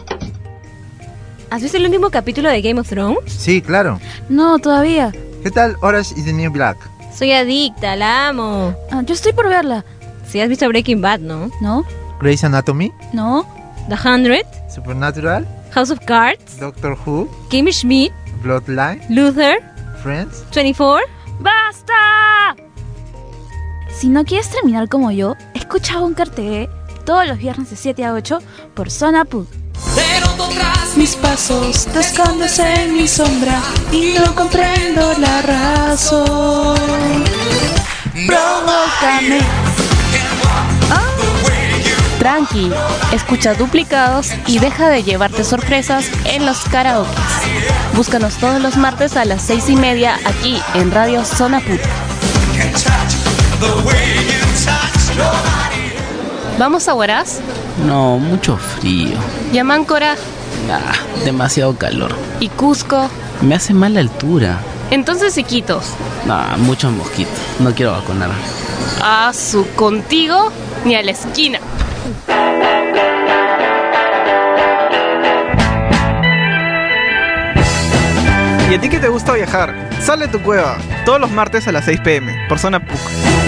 ¿Has visto el último capítulo de Game of Thrones? Sí, claro. No, todavía. ¿Qué tal Orange is the New Black? Soy adicta, la amo. Yo estoy por verla. Sí, has visto Breaking Bad, ¿no? ¿No? Grey's Anatomy, ¿No? The 100, Supernatural, House of Cards, Doctor Who, Kimmy Schmidt, Bloodline, Luther, Friends. 24. ¡Basta! Si no quieres terminar como yo, escucha Bunker TV todos los viernes de 7 a 8 por Zona PUC. Pero tras mis pasos te escondes en mi sombra y no comprendo la razón. Provócame. Tranqui, escucha Duplicados y deja de llevarte sorpresas en los karaokes. Búscanos todos los martes a las 6:30 aquí en Radio Zona PUC. ¿Vamos a Huaraz? No, mucho frío. ¿Y a Máncora? Demasiado calor. ¿Y Cusco? Me hace mal la altura. Entonces Iquitos. Muchos mosquitos. No quiero vacunar. Contigo ni a la esquina. ¿Y a ti que te gusta viajar? Sal de tu cueva, todos los martes a las 6 p.m. por Zona PUC.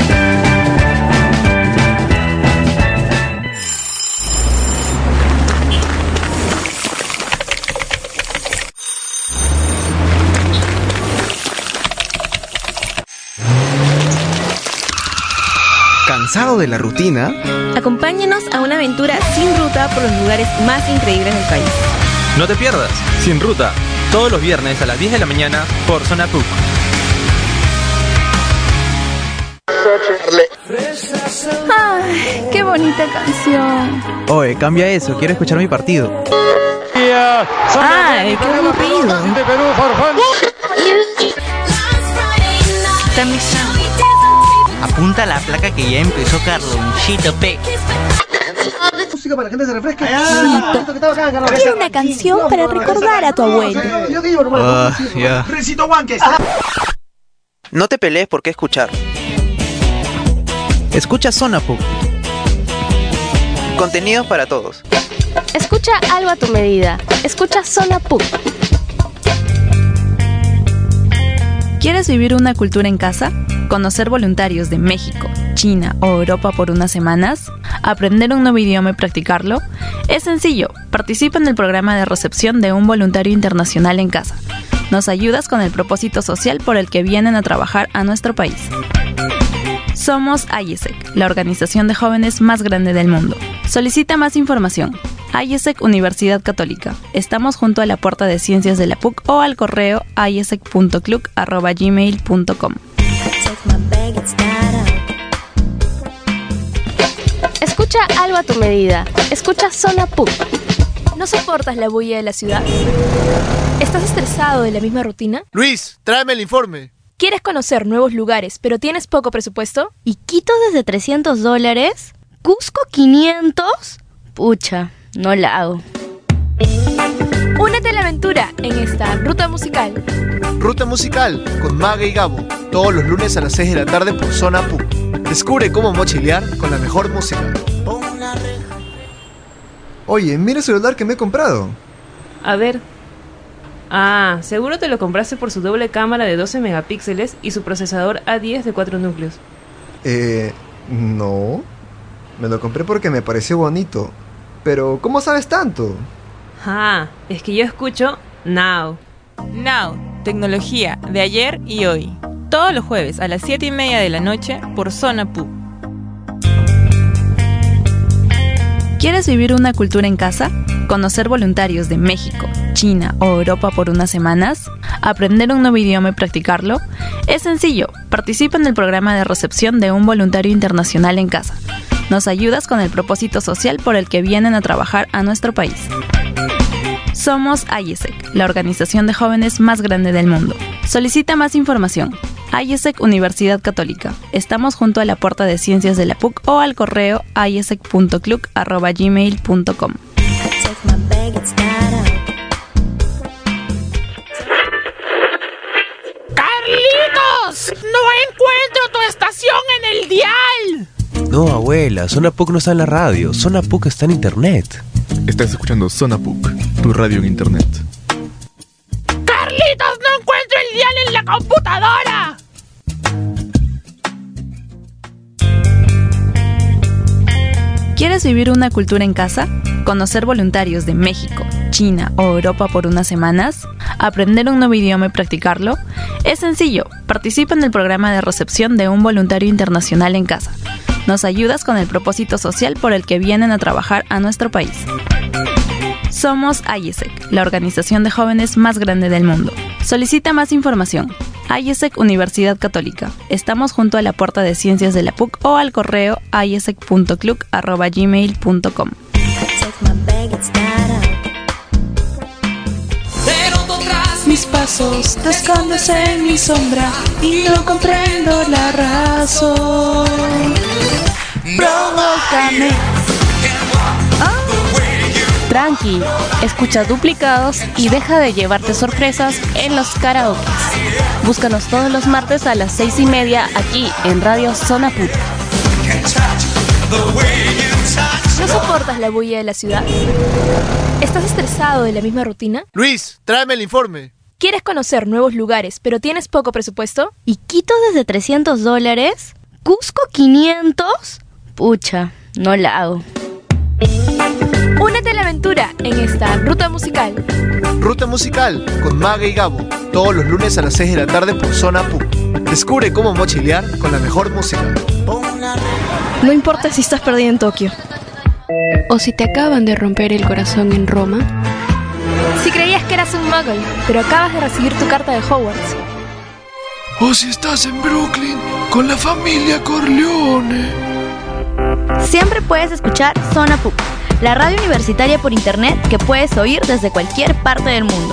¿Cansado de la rutina? Acompáñenos a una aventura sin ruta por los lugares más increíbles del país. No te pierdas, Sin Ruta, todos los viernes a las 10 de la mañana por Zona PUC. ¡Ay, qué bonita canción! Oye, cambia eso, quiero escuchar mi partido. ¡Ay, qué aburrido! Apunta a la placa que ya empezó Carlonchito P. Música para que la gente se refresque. Quiero una canción para recordar a tu abuelo. Recito Huanques. No te pelees por qué escuchar. Escucha Zona PUC. Contenidos para todos. Escucha algo a tu medida. Escucha Zona PUC. ¿Quieres vivir una cultura en casa? ¿Conocer voluntarios de México, China o Europa por unas semanas? ¿Aprender un nuevo idioma y practicarlo? Es sencillo. Participa en el programa de recepción de un voluntario internacional en casa. Nos ayudas con el propósito social por el que vienen a trabajar a nuestro país. Somos IESEC, la organización de jóvenes más grande del mundo. Solicita más información. IESEC Universidad Católica. Estamos junto a la Puerta de Ciencias de la PUC o al correo iesec.cluc@gmail.com. Escucha algo a tu medida. Escucha Zona PUC. ¿No soportas la bulla de la ciudad? ¿Estás estresado de la misma rutina? Luis, tráeme el informe. ¿Quieres conocer nuevos lugares, pero tienes poco presupuesto? ¿Y Quito desde $300? ¿Cusco 500? Pucha, no la hago. Únete a la aventura en esta Ruta Musical. Ruta Musical con Maga y Gabo. Todos los lunes a las 6 de la tarde por Zona PUC. Descubre cómo mochilear con la mejor música. Oye, mira el celular que me he comprado. A ver. Seguro te lo compraste por su doble cámara de 12 megapíxeles y su procesador A10 de 4 núcleos. No. Me lo compré porque me pareció bonito. Pero, ¿cómo sabes tanto? Es que yo escucho Now. Now, tecnología de ayer y hoy. Todos los jueves a las 7:30 de la noche por Zona PUC. ¿Quieres vivir una cultura en casa? ¿Conocer voluntarios de México, China o Europa por unas semanas? ¿Aprender un nuevo idioma y practicarlo? Es sencillo. Participa en el programa de recepción de un voluntario internacional en casa. Nos ayudas con el propósito social por el que vienen a trabajar a nuestro país. Somos IESEC, la organización de jóvenes más grande del mundo. Solicita más información. IESEC Universidad Católica. Estamos junto a la Puerta de Ciencias de la PUC o al correo iesec.cluc@gmail.com. ¡Carlitos! ¡No encuentro tu estación en el dial! No, abuela, Zona PUC no está en la radio. Zona PUC está en internet. Estás escuchando Zona PUC, tu radio en internet. ¡Carlitos, no encuentro el dial en la computadora! ¿Quieres vivir una cultura en casa? ¿Conocer voluntarios de México, China o Europa por unas semanas? ¿Aprender un nuevo idioma y practicarlo? Es sencillo. Participa en el programa de recepción de un voluntario internacional en casa. Nos ayudas con el propósito social por el que vienen a trabajar a nuestro país. Somos IESEC, la organización de jóvenes más grande del mundo. Solicita más información. IESEC Universidad Católica. Estamos junto a la Puerta de Ciencias de la PUC o al correo iesec.cluc@gmail.com. Pero tras mis pasos te escondes en mi sombra y no comprendo la razón. Provócame. Tranqui, escucha Duplicados y deja de llevarte sorpresas en los karaokes. Búscanos todos los martes a las 6:30 aquí en Radio Zona PUC. ¿No soportas la bulla de la ciudad? ¿Estás estresado de la misma rutina? Luis, tráeme el informe. ¿Quieres conocer nuevos lugares, pero tienes poco presupuesto? ¿Y Quito desde $300? ¿Cusco 500? Pucha, no la hago. Únete a la aventura en esta Ruta Musical. Ruta Musical con Maga y Gabo. Todos los lunes a las 6 de la tarde por Zona PUC. Descubre cómo mochilear con la mejor música. No importa si estás perdido en Tokio. O si te acaban de romper el corazón en Roma. Si creías que eras un muggle, pero acabas de recibir tu carta de Hogwarts. O si estás en Brooklyn con la familia Corleone. Siempre puedes escuchar Zona PUC, la radio universitaria por internet que puedes oír desde cualquier parte del mundo.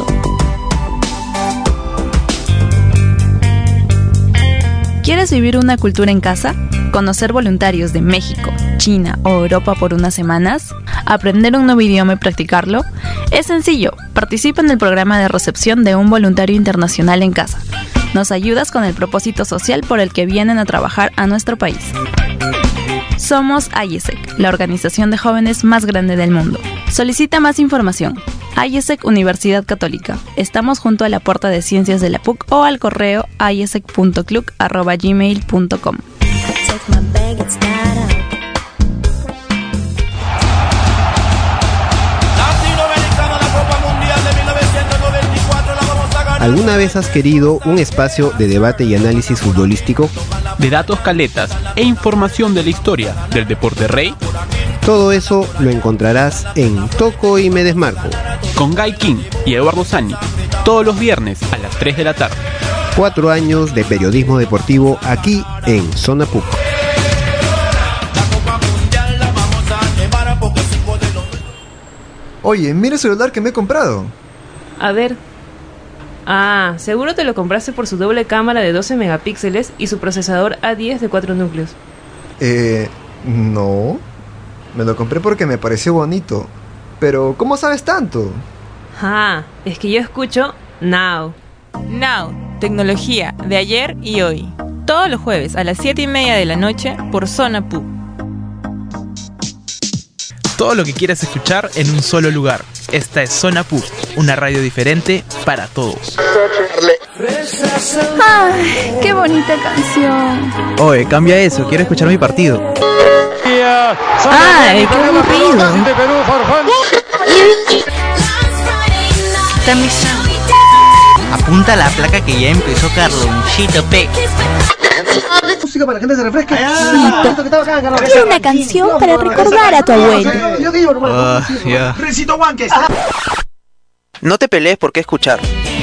¿Quieres vivir una cultura en casa? ¿Conocer voluntarios de México, China o Europa por unas semanas? ¿Aprender un nuevo idioma y practicarlo? Es sencillo. Participa en el programa de recepción de un voluntario internacional en casa. Nos ayudas con el propósito social por el que vienen a trabajar a nuestro país. Somos IESEC, la organización de jóvenes más grande del mundo. Solicita más información. IESEC Universidad Católica. Estamos junto a la Puerta de Ciencias de la PUC o al correo iesec.cluc@gmail.com. ¿Alguna vez has querido un espacio de debate y análisis futbolístico? De datos caletas e información de la historia del deporte rey. Todo eso lo encontrarás en Toco y Me Desmarco. Con Guy King y Eduardo Sani. Todos los viernes a las 3 de la tarde. 4 años de periodismo deportivo aquí en Zona PUC. Oye, mira el celular que me he comprado. A ver. Ah, seguro te lo compraste por su doble cámara de 12 megapíxeles y su procesador A10 de 4 núcleos. No. Me lo compré porque me pareció bonito. Pero, ¿cómo sabes tanto? Ah, es que yo escucho Now. Now, tecnología de ayer y hoy. Todos los jueves a las 7:30 de la noche por Zona PUC. Todo lo que quieras escuchar en un solo lugar. Esta es Zona PUC, una radio diferente para todos. ¡Ay, qué bonita canción! Oye, cambia eso, quiero escuchar mi partido. ¡Ay, qué aburrido! Apunta la placa que ya empezó Carlonchito P. Música para que la gente se refresque. Quiero una canción para recordar a tu abuelo. Recito Huanques. No te pelees por qué escuchar.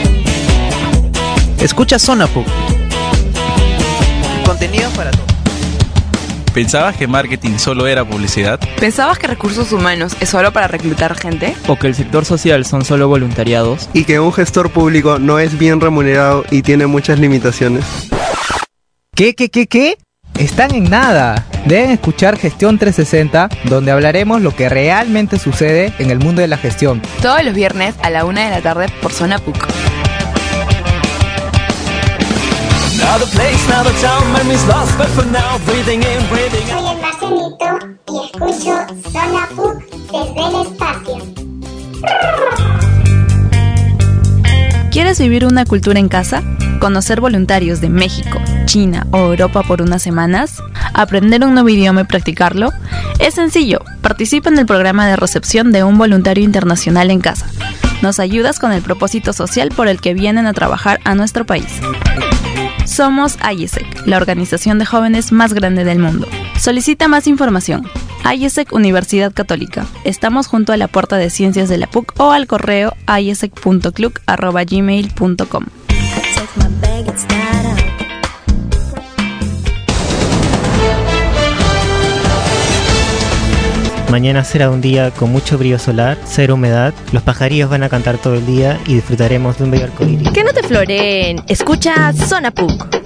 Escucha Zona PUC. Contenido para todos. ¿Pensabas que marketing solo era publicidad? ¿Pensabas que recursos humanos es solo para reclutar gente? ¿O que el sector social son solo voluntariados? ¿Y que un gestor público no es bien remunerado y tiene muchas limitaciones? ¿Qué? Están en nada. Deben escuchar Gestión 360, donde hablaremos lo que realmente sucede en el mundo de la gestión. Todos los viernes a la 1 de la tarde por Zona PUC. Soy el Marcelito y escucho Zona PUC desde el espacio. ¿Quieres vivir una cultura en casa? ¿Conocer voluntarios de México, China o Europa por unas semanas? ¿Aprender un nuevo idioma y practicarlo? Es sencillo, participa en el programa de recepción de un voluntario internacional en casa. Nos ayudas con el propósito social por el que vienen a trabajar a nuestro país. Somos IESEC, la organización de jóvenes más grande del mundo. Solicita más información. IESEC Universidad Católica. Estamos junto a la Puerta de Ciencias de la PUC o al correo iesec.cluc@gmail.com. Mañana será un día con mucho brillo solar, cero humedad, los pajarillos van a cantar todo el día y disfrutaremos de un bello arcoíris. Que no te floreen, escucha Zona PUC.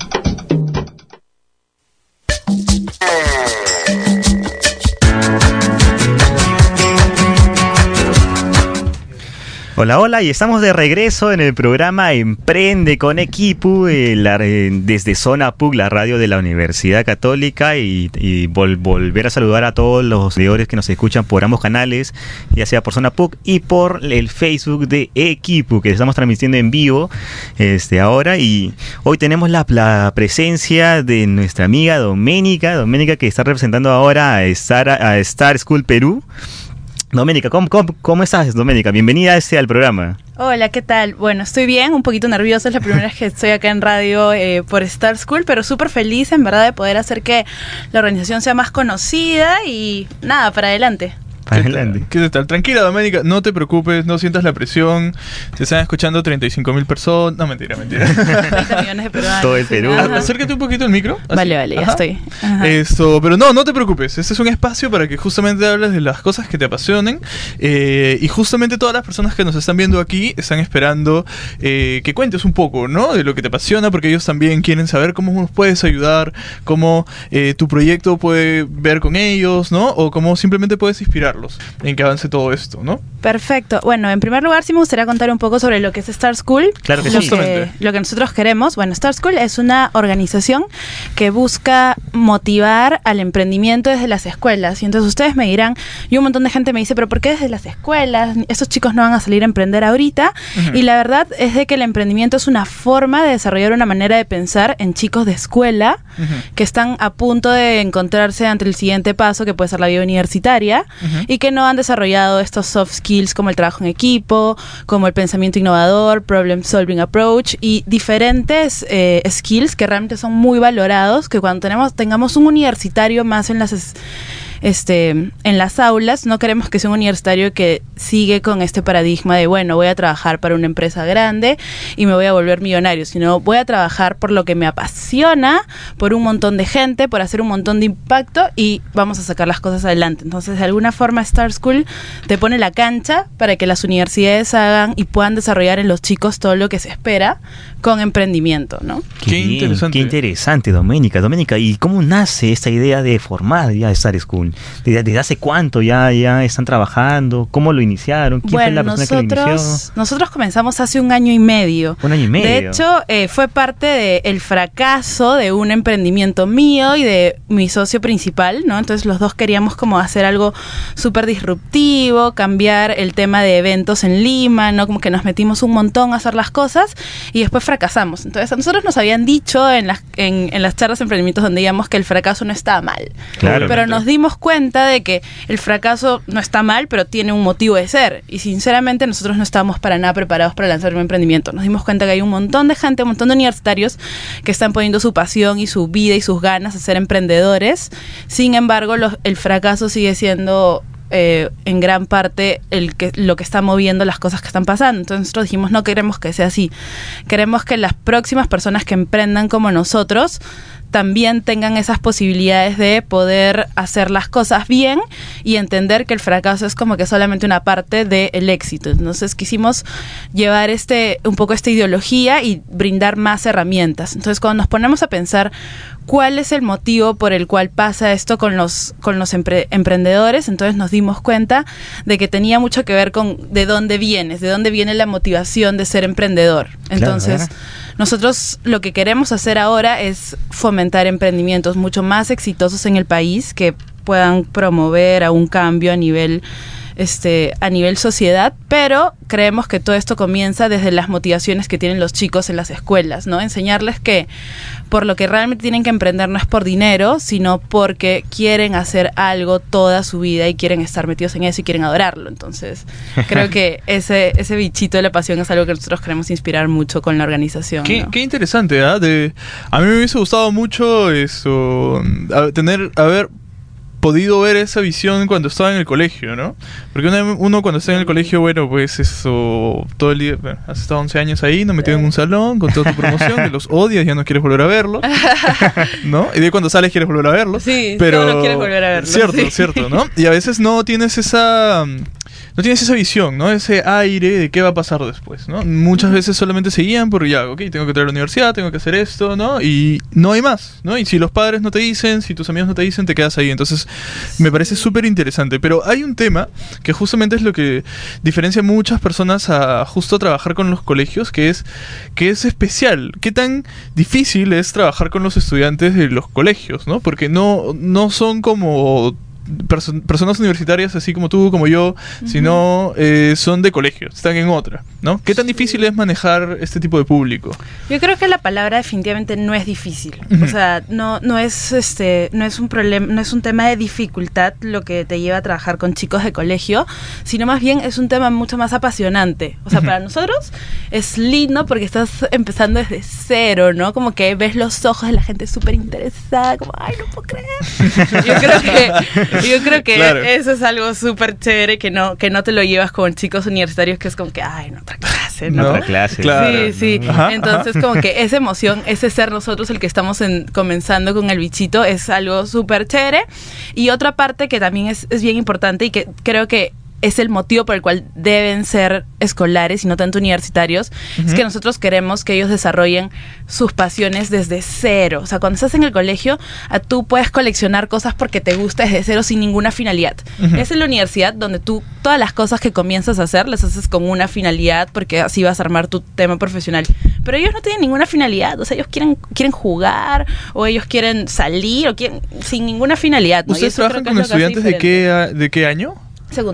Hola, y estamos de regreso en el programa Emprende con Equipo, desde Zona PUC, la radio de la Universidad Católica, y volver a saludar a todos los seguidores que nos escuchan por ambos canales, ya sea por Zona PUC y por el Facebook de Equipo, que estamos transmitiendo en vivo ahora, y hoy tenemos la presencia de nuestra amiga Doménica, que está representando ahora a Star School Perú. Doménica, ¿cómo estás, Doménica? Bienvenida al programa. Hola, ¿qué tal? Bueno, estoy bien, un poquito nerviosa, es la primera vez que estoy acá en radio por Star School, pero súper feliz en verdad de poder hacer que la organización sea más conocida y nada, para adelante. ¿Qué tal? Tranquila, Doménica, no te preocupes, no sientas la presión. Te están escuchando 35.000 personas. No, mentira. 30 millones de peruanos. Todo el Perú. Acércate un poquito al micro. Así. Vale, ya estoy. Ajá. Pero no te preocupes. Este es un espacio para que justamente hables de las cosas que te apasionen. Y justamente todas las personas que nos están viendo aquí están esperando que cuentes un poco, ¿no? De lo que te apasiona, porque ellos también quieren saber cómo nos puedes ayudar, cómo tu proyecto puede ver con ellos, ¿no? O cómo simplemente puedes inspirarlos en que avance todo esto, ¿no? Perfecto. Bueno, en primer lugar sí me gustaría contar un poco sobre lo que es Star School. Claro que sí. Lo que nosotros queremos. Bueno, Star School es una organización que busca motivar al emprendimiento desde las escuelas. Y entonces ustedes me dirán, y un montón de gente me dice, pero ¿por qué desde las escuelas? Esos chicos no van a salir a emprender ahorita. Uh-huh. Y la verdad es de que el emprendimiento es una forma de desarrollar una manera de pensar en chicos de escuela que están a punto de encontrarse ante el siguiente paso, que puede ser la vida universitaria, y que no han desarrollado estos soft skills como el trabajo en equipo, como el pensamiento innovador, problem solving approach y diferentes skills que realmente son muy valorados, que cuando tengamos un universitario más en en las aulas. No queremos que sea un universitario que sigue con este paradigma de, bueno, voy a trabajar para una empresa grande y me voy a volver millonario, sino voy a trabajar por lo que me apasiona, por un montón de gente, por hacer un montón de impacto y vamos a sacar las cosas adelante. Entonces, de alguna forma, Star School te pone la cancha para que las universidades hagan y puedan desarrollar en los chicos todo lo que se espera con emprendimiento, ¿no? Qué interesante, Doménica. ¿Y cómo nace esta idea de formar ya Star School? ¿Desde hace cuánto ya están trabajando? ¿Cómo lo iniciaron? ¿Quién fue la persona que lo inició? Nosotros comenzamos hace 1 año y medio. 1 año y medio. De hecho, fue parte del fracaso de un emprendimiento mío y de mi socio principal, ¿no? Entonces los dos queríamos como hacer algo súper disruptivo, cambiar el tema de eventos en Lima, ¿no? Como que nos metimos un montón a hacer las cosas y después fracasamos. Entonces a nosotros nos habían dicho en las charlas de emprendimientos donde íbamos que el fracaso no estaba mal. Claro, pero nos dimos cuenta de que el fracaso no está mal, pero tiene un motivo de ser. Y sinceramente nosotros no estábamos para nada preparados para lanzar un emprendimiento. Nos dimos cuenta que hay un montón de gente, un montón de universitarios que están poniendo su pasión y su vida y sus ganas a ser emprendedores. Sin embargo, el fracaso sigue siendo en gran parte lo que está moviendo las cosas que están pasando. Entonces nosotros dijimos, no queremos que sea así. Queremos que las próximas personas que emprendan como nosotros también tengan esas posibilidades de poder hacer las cosas bien y entender que el fracaso es como que solamente una parte del éxito. Entonces quisimos llevar un poco esta ideología y brindar más herramientas. Entonces cuando nos ponemos a pensar cuál es el motivo por el cual pasa esto con los emprendedores, entonces nos dimos cuenta de que tenía mucho que ver con de dónde viene la motivación de ser emprendedor. Entonces, nosotros lo que queremos hacer ahora es fomentar emprendimientos mucho más exitosos en el país que puedan promover a un cambio a nivel sociedad, pero creemos que todo esto comienza desde las motivaciones que tienen los chicos en las escuelas, ¿no? Enseñarles que por lo que realmente tienen que emprender no es por dinero, sino porque quieren hacer algo toda su vida y quieren estar metidos en eso y quieren adorarlo. Entonces, creo que ese bichito de la pasión es algo que nosotros queremos inspirar mucho con la organización. Qué interesante, ¿eh? A mí me hubiese gustado mucho eso, haber podido ver esa visión cuando estaba en el colegio, ¿no? Porque uno cuando está en el colegio, bueno, pues eso, todo el día, has estado 11 años ahí, no metido en un salón, con toda tu promoción, que los odias, ya no quieres volver a verlos, ¿no? Y de cuando sales quieres volver a verlos. Sí, pero solo quieres volver a verlos. Cierto, ¿no? Y a veces no tienes esa visión, ¿no? Ese aire de qué va a pasar después, ¿no? Muchas veces solamente seguían por tengo que entrar a la universidad, tengo que hacer esto, ¿no? Y no hay más, ¿no? Y si los padres no te dicen, si tus amigos no te dicen, te quedas ahí. Entonces, me parece súper interesante. Pero hay un tema que justamente es lo que diferencia a muchas personas a justo trabajar con los colegios, que es especial. ¿Qué tan difícil es trabajar con los estudiantes de los colegios, ¿no? Porque no son como personas universitarias así como tú, como yo, sino son de colegio, están en otra, ¿no? ¿Qué tan difícil es manejar este tipo de público? Yo creo que la palabra definitivamente no es difícil. O sea, no es un problema, no es un tema de dificultad lo que te lleva a trabajar con chicos de colegio, sino más bien es un tema mucho más apasionante. O sea, para nosotros es lindo porque estás empezando desde cero, ¿no? Como que ves los ojos de la gente súper interesada, como, ay, no puedo creer. Yo creo que claro, eso es algo súper chévere que no te lo llevas con chicos universitarios, que es como que, ay, en otra clase, ¿no? Otra clase. Claro, sí. Entonces, como que esa emoción, ese ser nosotros el que estamos comenzando con el bichito, es algo súper chévere. Y otra parte que también es bien importante y que creo que es el motivo por el cual deben ser escolares y no tanto universitarios, es que nosotros queremos que ellos desarrollen sus pasiones desde cero. O sea, cuando estás en el colegio, tú puedes coleccionar cosas porque te gusta desde cero sin ninguna finalidad. Es en la universidad donde tú todas las cosas que comienzas a hacer, las haces con una finalidad porque así vas a armar tu tema profesional. Pero ellos no tienen ninguna finalidad. O sea, ellos quieren jugar o ellos quieren salir o quieren sin ninguna finalidad, ¿no? ¿Ustedes trabajan con estudiantes de qué año? Secundaria.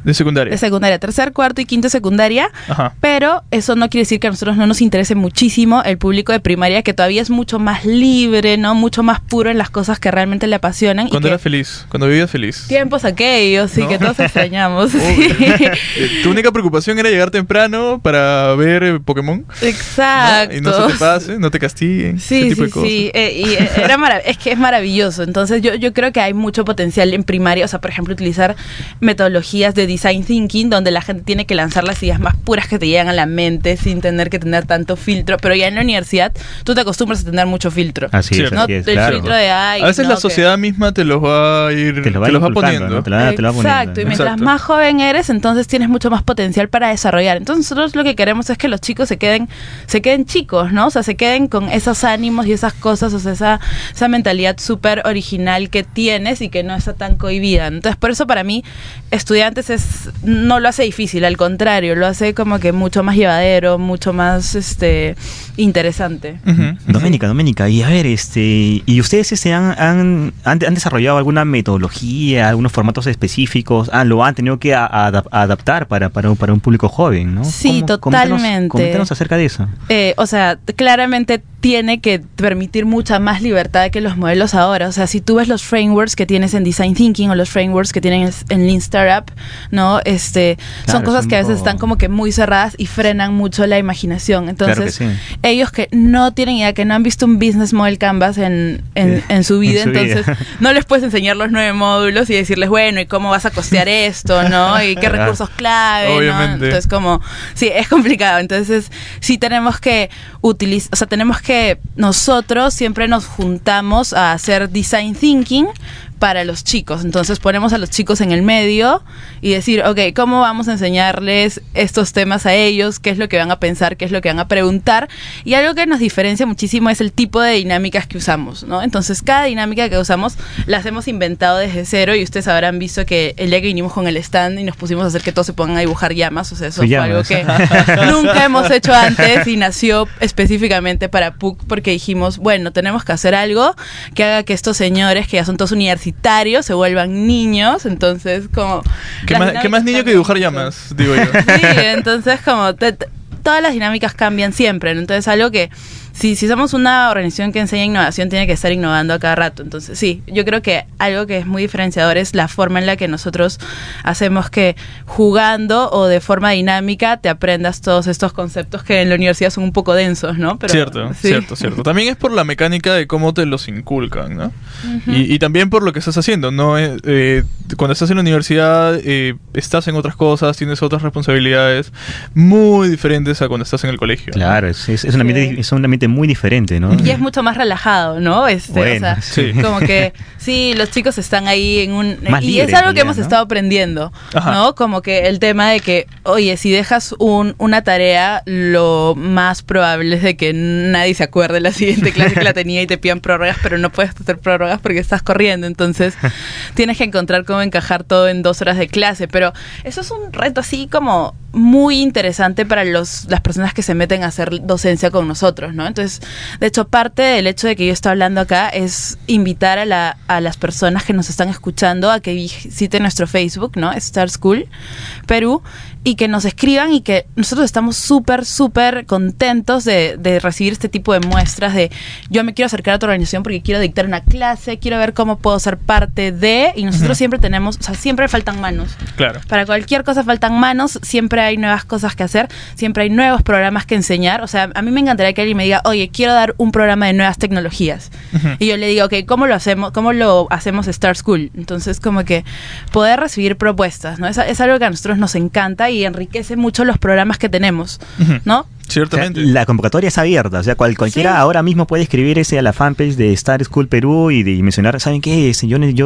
De secundaria. De secundaria, tercer, cuarto y quinto de secundaria. Ajá. Pero eso no quiere decir que a nosotros no nos interese muchísimo el público de primaria, que todavía es mucho más libre, ¿no? Mucho más puro en las cosas que realmente le apasionan. Cuando era feliz, cuando vivías feliz. Tiempos aquellos, sí, ¿no? Que todos extrañamos. Tu única preocupación era llegar temprano para ver Pokémon. Exacto. ¿No? Y no se te pase, no te castiguen. Sí, ese tipo sí, de cosas. sí. Y es que es maravilloso. Entonces yo creo que hay mucho potencial en primaria. O sea, por ejemplo, utilizar metodologías de design thinking, donde la gente tiene que lanzar las ideas más puras que te llegan a la mente sin tener que tener tanto filtro. Pero ya en la universidad tú te acostumbras a tener mucho filtro. Así es, ¿no? así es, el claro. filtro de A veces la sociedad misma te los va a ir, te los va poniendo, ¿no? Te lo va poniendo, exacto, y mientras más joven eres, entonces tienes mucho más potencial para desarrollar. Entonces nosotros lo que queremos es que los chicos se queden chicos, ¿no? O sea, se queden con esos ánimos y esas cosas, o sea, esa mentalidad súper original que tienes y que no está tan cohibida. Entonces, por eso para mí, estudiantes no lo hace difícil, al contrario, lo hace como que mucho más llevadero, mucho más interesante. Doménica, y a ver, ¿y ustedes han desarrollado alguna metodología, algunos formatos específicos? Lo han tenido que adaptar para un público joven, ¿no? Sí, totalmente. Coméntanos acerca de eso. O sea, claramente tiene que permitir mucha más libertad que los modelos ahora. O sea, si tú ves los frameworks que tienes en Design Thinking o los frameworks que tienen en Lean Startup, ¿no? Son cosas que a veces están como que muy cerradas y frenan mucho la imaginación. Entonces, ellos que no tienen idea, que no han visto un business model canvas en su vida, entonces no les puedes enseñar los 9 módulos y decirles, bueno, ¿y cómo vas a costear esto, no? ¿Y qué recursos clave, ¿no? Entonces, sí, es complicado. Entonces, sí tenemos que nosotros siempre nos juntamos a hacer design thinking para los chicos. Entonces ponemos a los chicos en el medio y decir, ok, ¿cómo vamos a enseñarles estos temas a ellos? ¿Qué es lo que van a pensar? ¿Qué es lo que van a preguntar? Y algo que nos diferencia muchísimo es el tipo de dinámicas que usamos, ¿no? Entonces cada dinámica que usamos las hemos inventado desde cero y ustedes habrán visto que el día que vinimos con el stand y nos pusimos a hacer que todos se pongan a dibujar llamas, o sea, eso fue algo que nunca hemos hecho antes y nació específicamente para PUC porque dijimos, bueno, tenemos que hacer algo que haga que estos señores que ya son todos universitarios se vuelvan niños, entonces como... ¿Qué más niño que dibujar llamas, digo yo? Sí, entonces como todas las dinámicas cambian siempre, ¿no? Entonces algo que si somos una organización que enseña innovación, tiene que estar innovando a cada rato. Entonces, sí, yo creo que algo que es muy diferenciador es la forma en la que nosotros hacemos que jugando o de forma dinámica te aprendas todos estos conceptos que en la universidad son un poco densos, ¿no? Pero, cierto. También es por la mecánica de cómo te los inculcan, ¿no? Y también por lo que estás haciendo, ¿no? Cuando estás en la universidad, estás en otras cosas, tienes otras responsabilidades muy diferentes a cuando estás en el colegio. Claro, ¿no? es un ambiente muy diferente, ¿no? Y es mucho más relajado, ¿no? Bueno, o sea, como que sí, los chicos están ahí en un... Más y es algo que hemos estado aprendiendo, ¿no? Como que el tema de que, oye, si dejas una tarea, lo más probable es de que nadie se acuerde la siguiente clase que la tenía y te pidan prórrogas, pero no puedes hacer prórrogas porque estás corriendo, entonces tienes que encontrar cómo encajar todo en 2 horas de clase, pero eso es un reto así como muy interesante para las personas que se meten a hacer docencia con nosotros, ¿no? Entonces, de hecho, parte del hecho de que yo esté hablando acá es invitar a las personas que nos están escuchando a que visiten nuestro Facebook, ¿no? Star School Perú, y que nos escriban y que nosotros estamos súper contentos de recibir este tipo de muestras de yo me quiero acercar a tu organización porque quiero dictar una clase, quiero ver cómo puedo ser parte de, y nosotros siempre tenemos, o sea, siempre faltan manos. Claro. Para cualquier cosa faltan manos, siempre hay nuevas cosas que hacer, siempre hay nuevos programas que enseñar. O sea, a mí me encantaría que alguien me diga, oye, quiero dar un programa de nuevas tecnologías. Y yo le digo, ok, ¿cómo lo hacemos Star School? Entonces, como que poder recibir propuestas, ¿no? Es algo que a nosotros nos encanta y enriquece mucho los programas que tenemos, ¿no? Ciertamente. O sea, la convocatoria es abierta, o sea, cualquiera ahora mismo puede escribirse a la fanpage de Star School Perú y mencionar, ¿saben qué?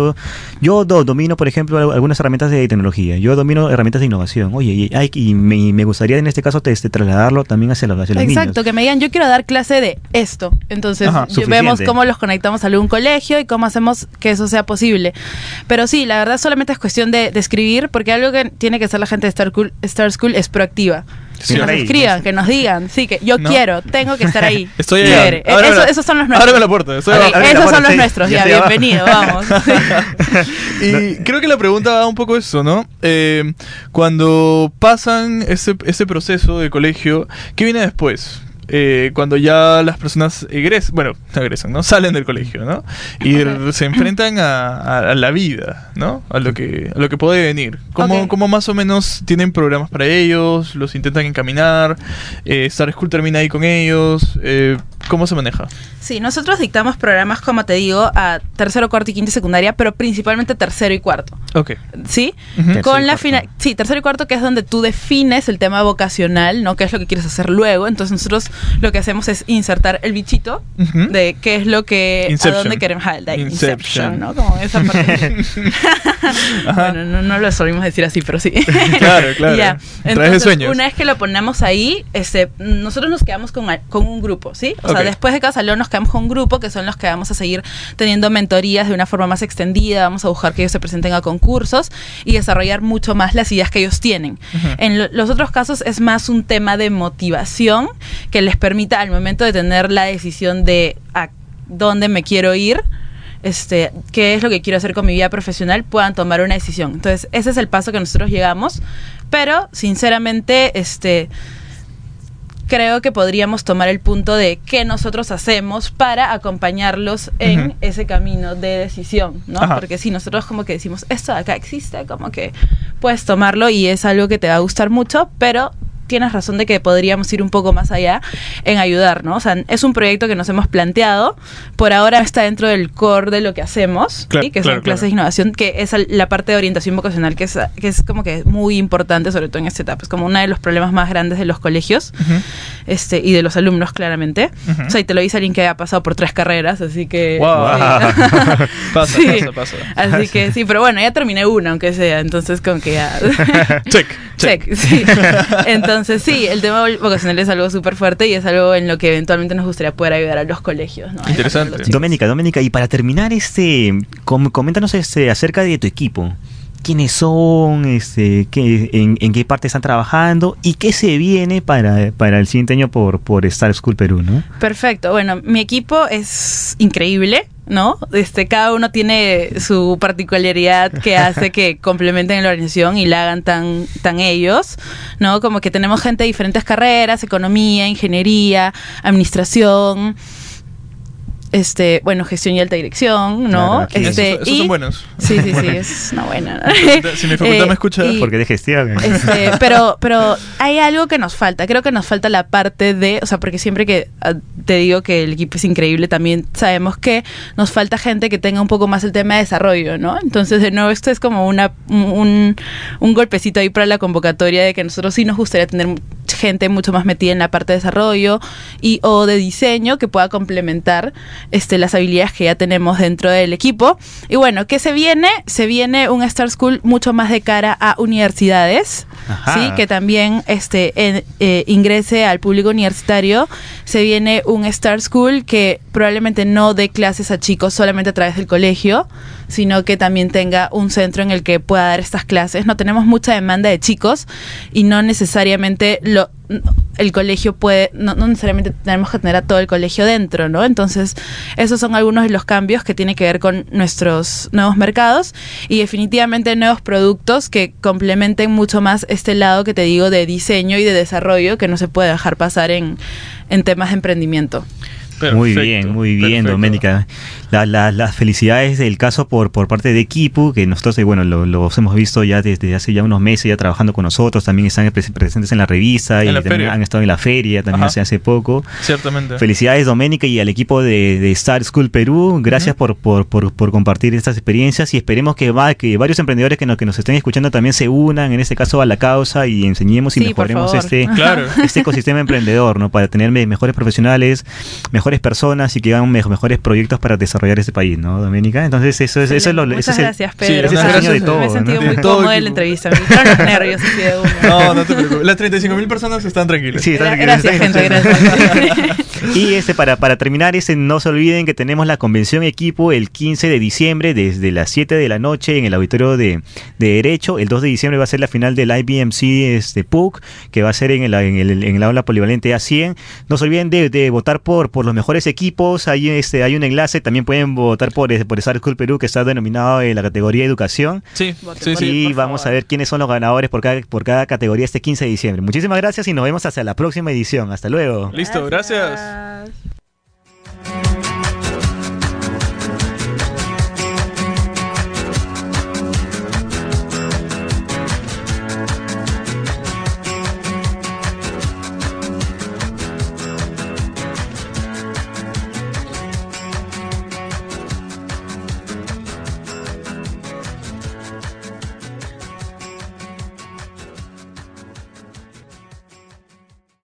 Yo domino, por ejemplo, algunas herramientas de tecnología, yo domino herramientas de innovación, oye, y me gustaría en este caso trasladarlo también hacia los niños. Exacto, que me digan, yo quiero dar clase de esto, entonces vemos cómo los conectamos a algún colegio y cómo hacemos que eso sea posible. Pero sí, la verdad solamente es cuestión de escribir, porque algo que tiene que hacer la gente de Star School es proactiva. Que nos escriban, que nos digan, sí, que yo quiero, tengo que estar ahí. Estoy allá. Esos son los nuestros. Ábreme la puerta. Esos son los nuestros, ya, bienvenido, vamos. Y creo que la pregunta va un poco eso, ¿no? Cuando pasan ese proceso de colegio, ¿qué viene después? Cuando ya las personas egresan, ¿no? Salen del colegio, ¿no? Y se enfrentan a la vida, ¿no? A lo que puede venir. ¿Cómo más o menos tienen programas para ellos? ¿Los intentan encaminar? ¿Star School termina ahí con ellos? ¿Cómo se maneja? Sí, nosotros dictamos programas, como te digo, a tercero, cuarto y quinto y secundaria, pero principalmente tercero y cuarto. Ok. ¿Sí? Con la sí, tercero y cuarto, que es donde tú defines el tema vocacional, ¿no? ¿Qué es lo que quieres hacer luego? Entonces nosotros lo que hacemos es insertar el bichito de qué es lo que Inception. a dónde queremos Inception, ¿no? Como esa parte. Bueno, no lo solemos decir así, pero sí. Claro. Ya. Traes de sueños. Una vez que lo ponemos ahí, nosotros nos quedamos con un grupo, ¿sí? O sea, después de cada salón nos quedamos con un grupo que son los que vamos a seguir teniendo mentorías de una forma más extendida, vamos a buscar que ellos se presenten a concursos y desarrollar mucho más las ideas que ellos tienen. En los otros casos es más un tema de motivación que les permita al momento de tener la decisión de a dónde me quiero ir, qué es lo que quiero hacer con mi vida profesional, puedan tomar una decisión. Entonces, ese es el paso que nosotros llegamos, pero sinceramente, creo que podríamos tomar el punto de qué nosotros hacemos para acompañarlos en ese camino de decisión, ¿no? Porque si nosotros como que decimos, esto de acá existe, como que puedes tomarlo y es algo que te va a gustar mucho, pero tienes razón de que podríamos ir un poco más allá en ayudar, ¿no? O sea, es un proyecto que nos hemos planteado, por ahora está dentro del core de lo que hacemos, ¿sí? Que son clases de innovación, que es la parte de orientación vocacional, que es como que muy importante, sobre todo en esta etapa. Es como uno de los problemas más grandes de los colegios y de los alumnos, claramente. O sea, y te lo dice alguien que ha pasado por 3 carreras, así que... Wow. Sí. Pasa. Así que sí, pero bueno, ya terminé una, aunque sea, entonces como que ya... Check, sí. Entonces sí, el tema vocacional es algo súper fuerte y es algo en lo que eventualmente nos gustaría poder ayudar a los colegios, ¿no? Interesante. Doménica, y para terminar, coméntanos acerca de tu equipo. ¿Quiénes son? ¿En qué parte están trabajando? ¿Y qué se viene para el siguiente año por Star School Perú, ¿no? Perfecto. Bueno, mi equipo es increíble, ¿no? Cada uno tiene su particularidad que hace que complementen la organización y la hagan tan ellos, ¿no? Como que tenemos gente de diferentes carreras: economía, ingeniería, administración, gestión y alta dirección, ¿no? Claro, esos son buenos. Sí, es una buena. Si mi facultad me escucha, porque de gestión. Pero hay algo que nos falta. Creo que nos falta la parte de, o sea, porque siempre que te digo que el equipo es increíble, también sabemos que nos falta gente que tenga un poco más el tema de desarrollo, ¿no? Entonces, de nuevo, esto es como un golpecito ahí para la convocatoria de que nosotros sí nos gustaría tener gente mucho más metida en la parte de desarrollo o de diseño que pueda complementar las habilidades que ya tenemos dentro del equipo. Y bueno, ¿qué se viene? Se viene un Star School mucho más de cara a universidades, ¿sí? Que también ingrese al público universitario. Se viene un Star School que probablemente no dé clases a chicos solamente a través del colegio, sino que también tenga un centro en el que pueda dar estas clases. No tenemos mucha demanda de chicos y no necesariamente el colegio puede, no necesariamente tenemos que tener a todo el colegio dentro, ¿no? Entonces, esos son algunos de los cambios que tienen que ver con nuestros nuevos mercados y definitivamente nuevos productos que complementen mucho más este lado que te digo de diseño y de desarrollo que no se puede dejar pasar en temas de emprendimiento. Perfecto, muy bien, Doménica. Las felicidades del caso por parte de Equipu, que nosotros los hemos visto ya desde hace ya unos meses ya trabajando con nosotros, también están presentes en la revista y también han estado en la feria también hace poco. Ciertamente. Felicidades, Doménica, y al equipo de Star School Perú. Gracias por compartir estas experiencias y esperemos que varios emprendedores que nos estén escuchando también se unan en este caso a la causa y enseñemos y mejoremos este ecosistema emprendedor, ¿no? Para tener mejores profesionales, mejores personas y que hagan mejores proyectos para desarrollar desarrollar este país, ¿no, Doménica? Entonces eso es lo Muchas gracias, sí, Pedro. ese es el sueño de todo, me he sentido ¿no? muy cómodo en la entrevista. Me quitaron los nervios así de uno. No te preocupes. Las 35.000 personas están tranquilas. Sí, están Gracias, gente, gracias. Y para terminar, no se olviden que tenemos la convención equipo el 15 de diciembre desde las 7 de la noche en el auditorio de Derecho. El 2 de diciembre va a ser la final del IBMC PUC, que va a ser en el aula polivalente A100. No se olviden de votar por los mejores equipos. Hay un enlace. También pueden votar por Star School Perú, que está denominado en la categoría educación. Sí. Y vamos a ver quiénes son los ganadores por cada categoría este 15 de diciembre. Muchísimas gracias y nos vemos hasta la próxima edición. Hasta luego. Listo, gracias.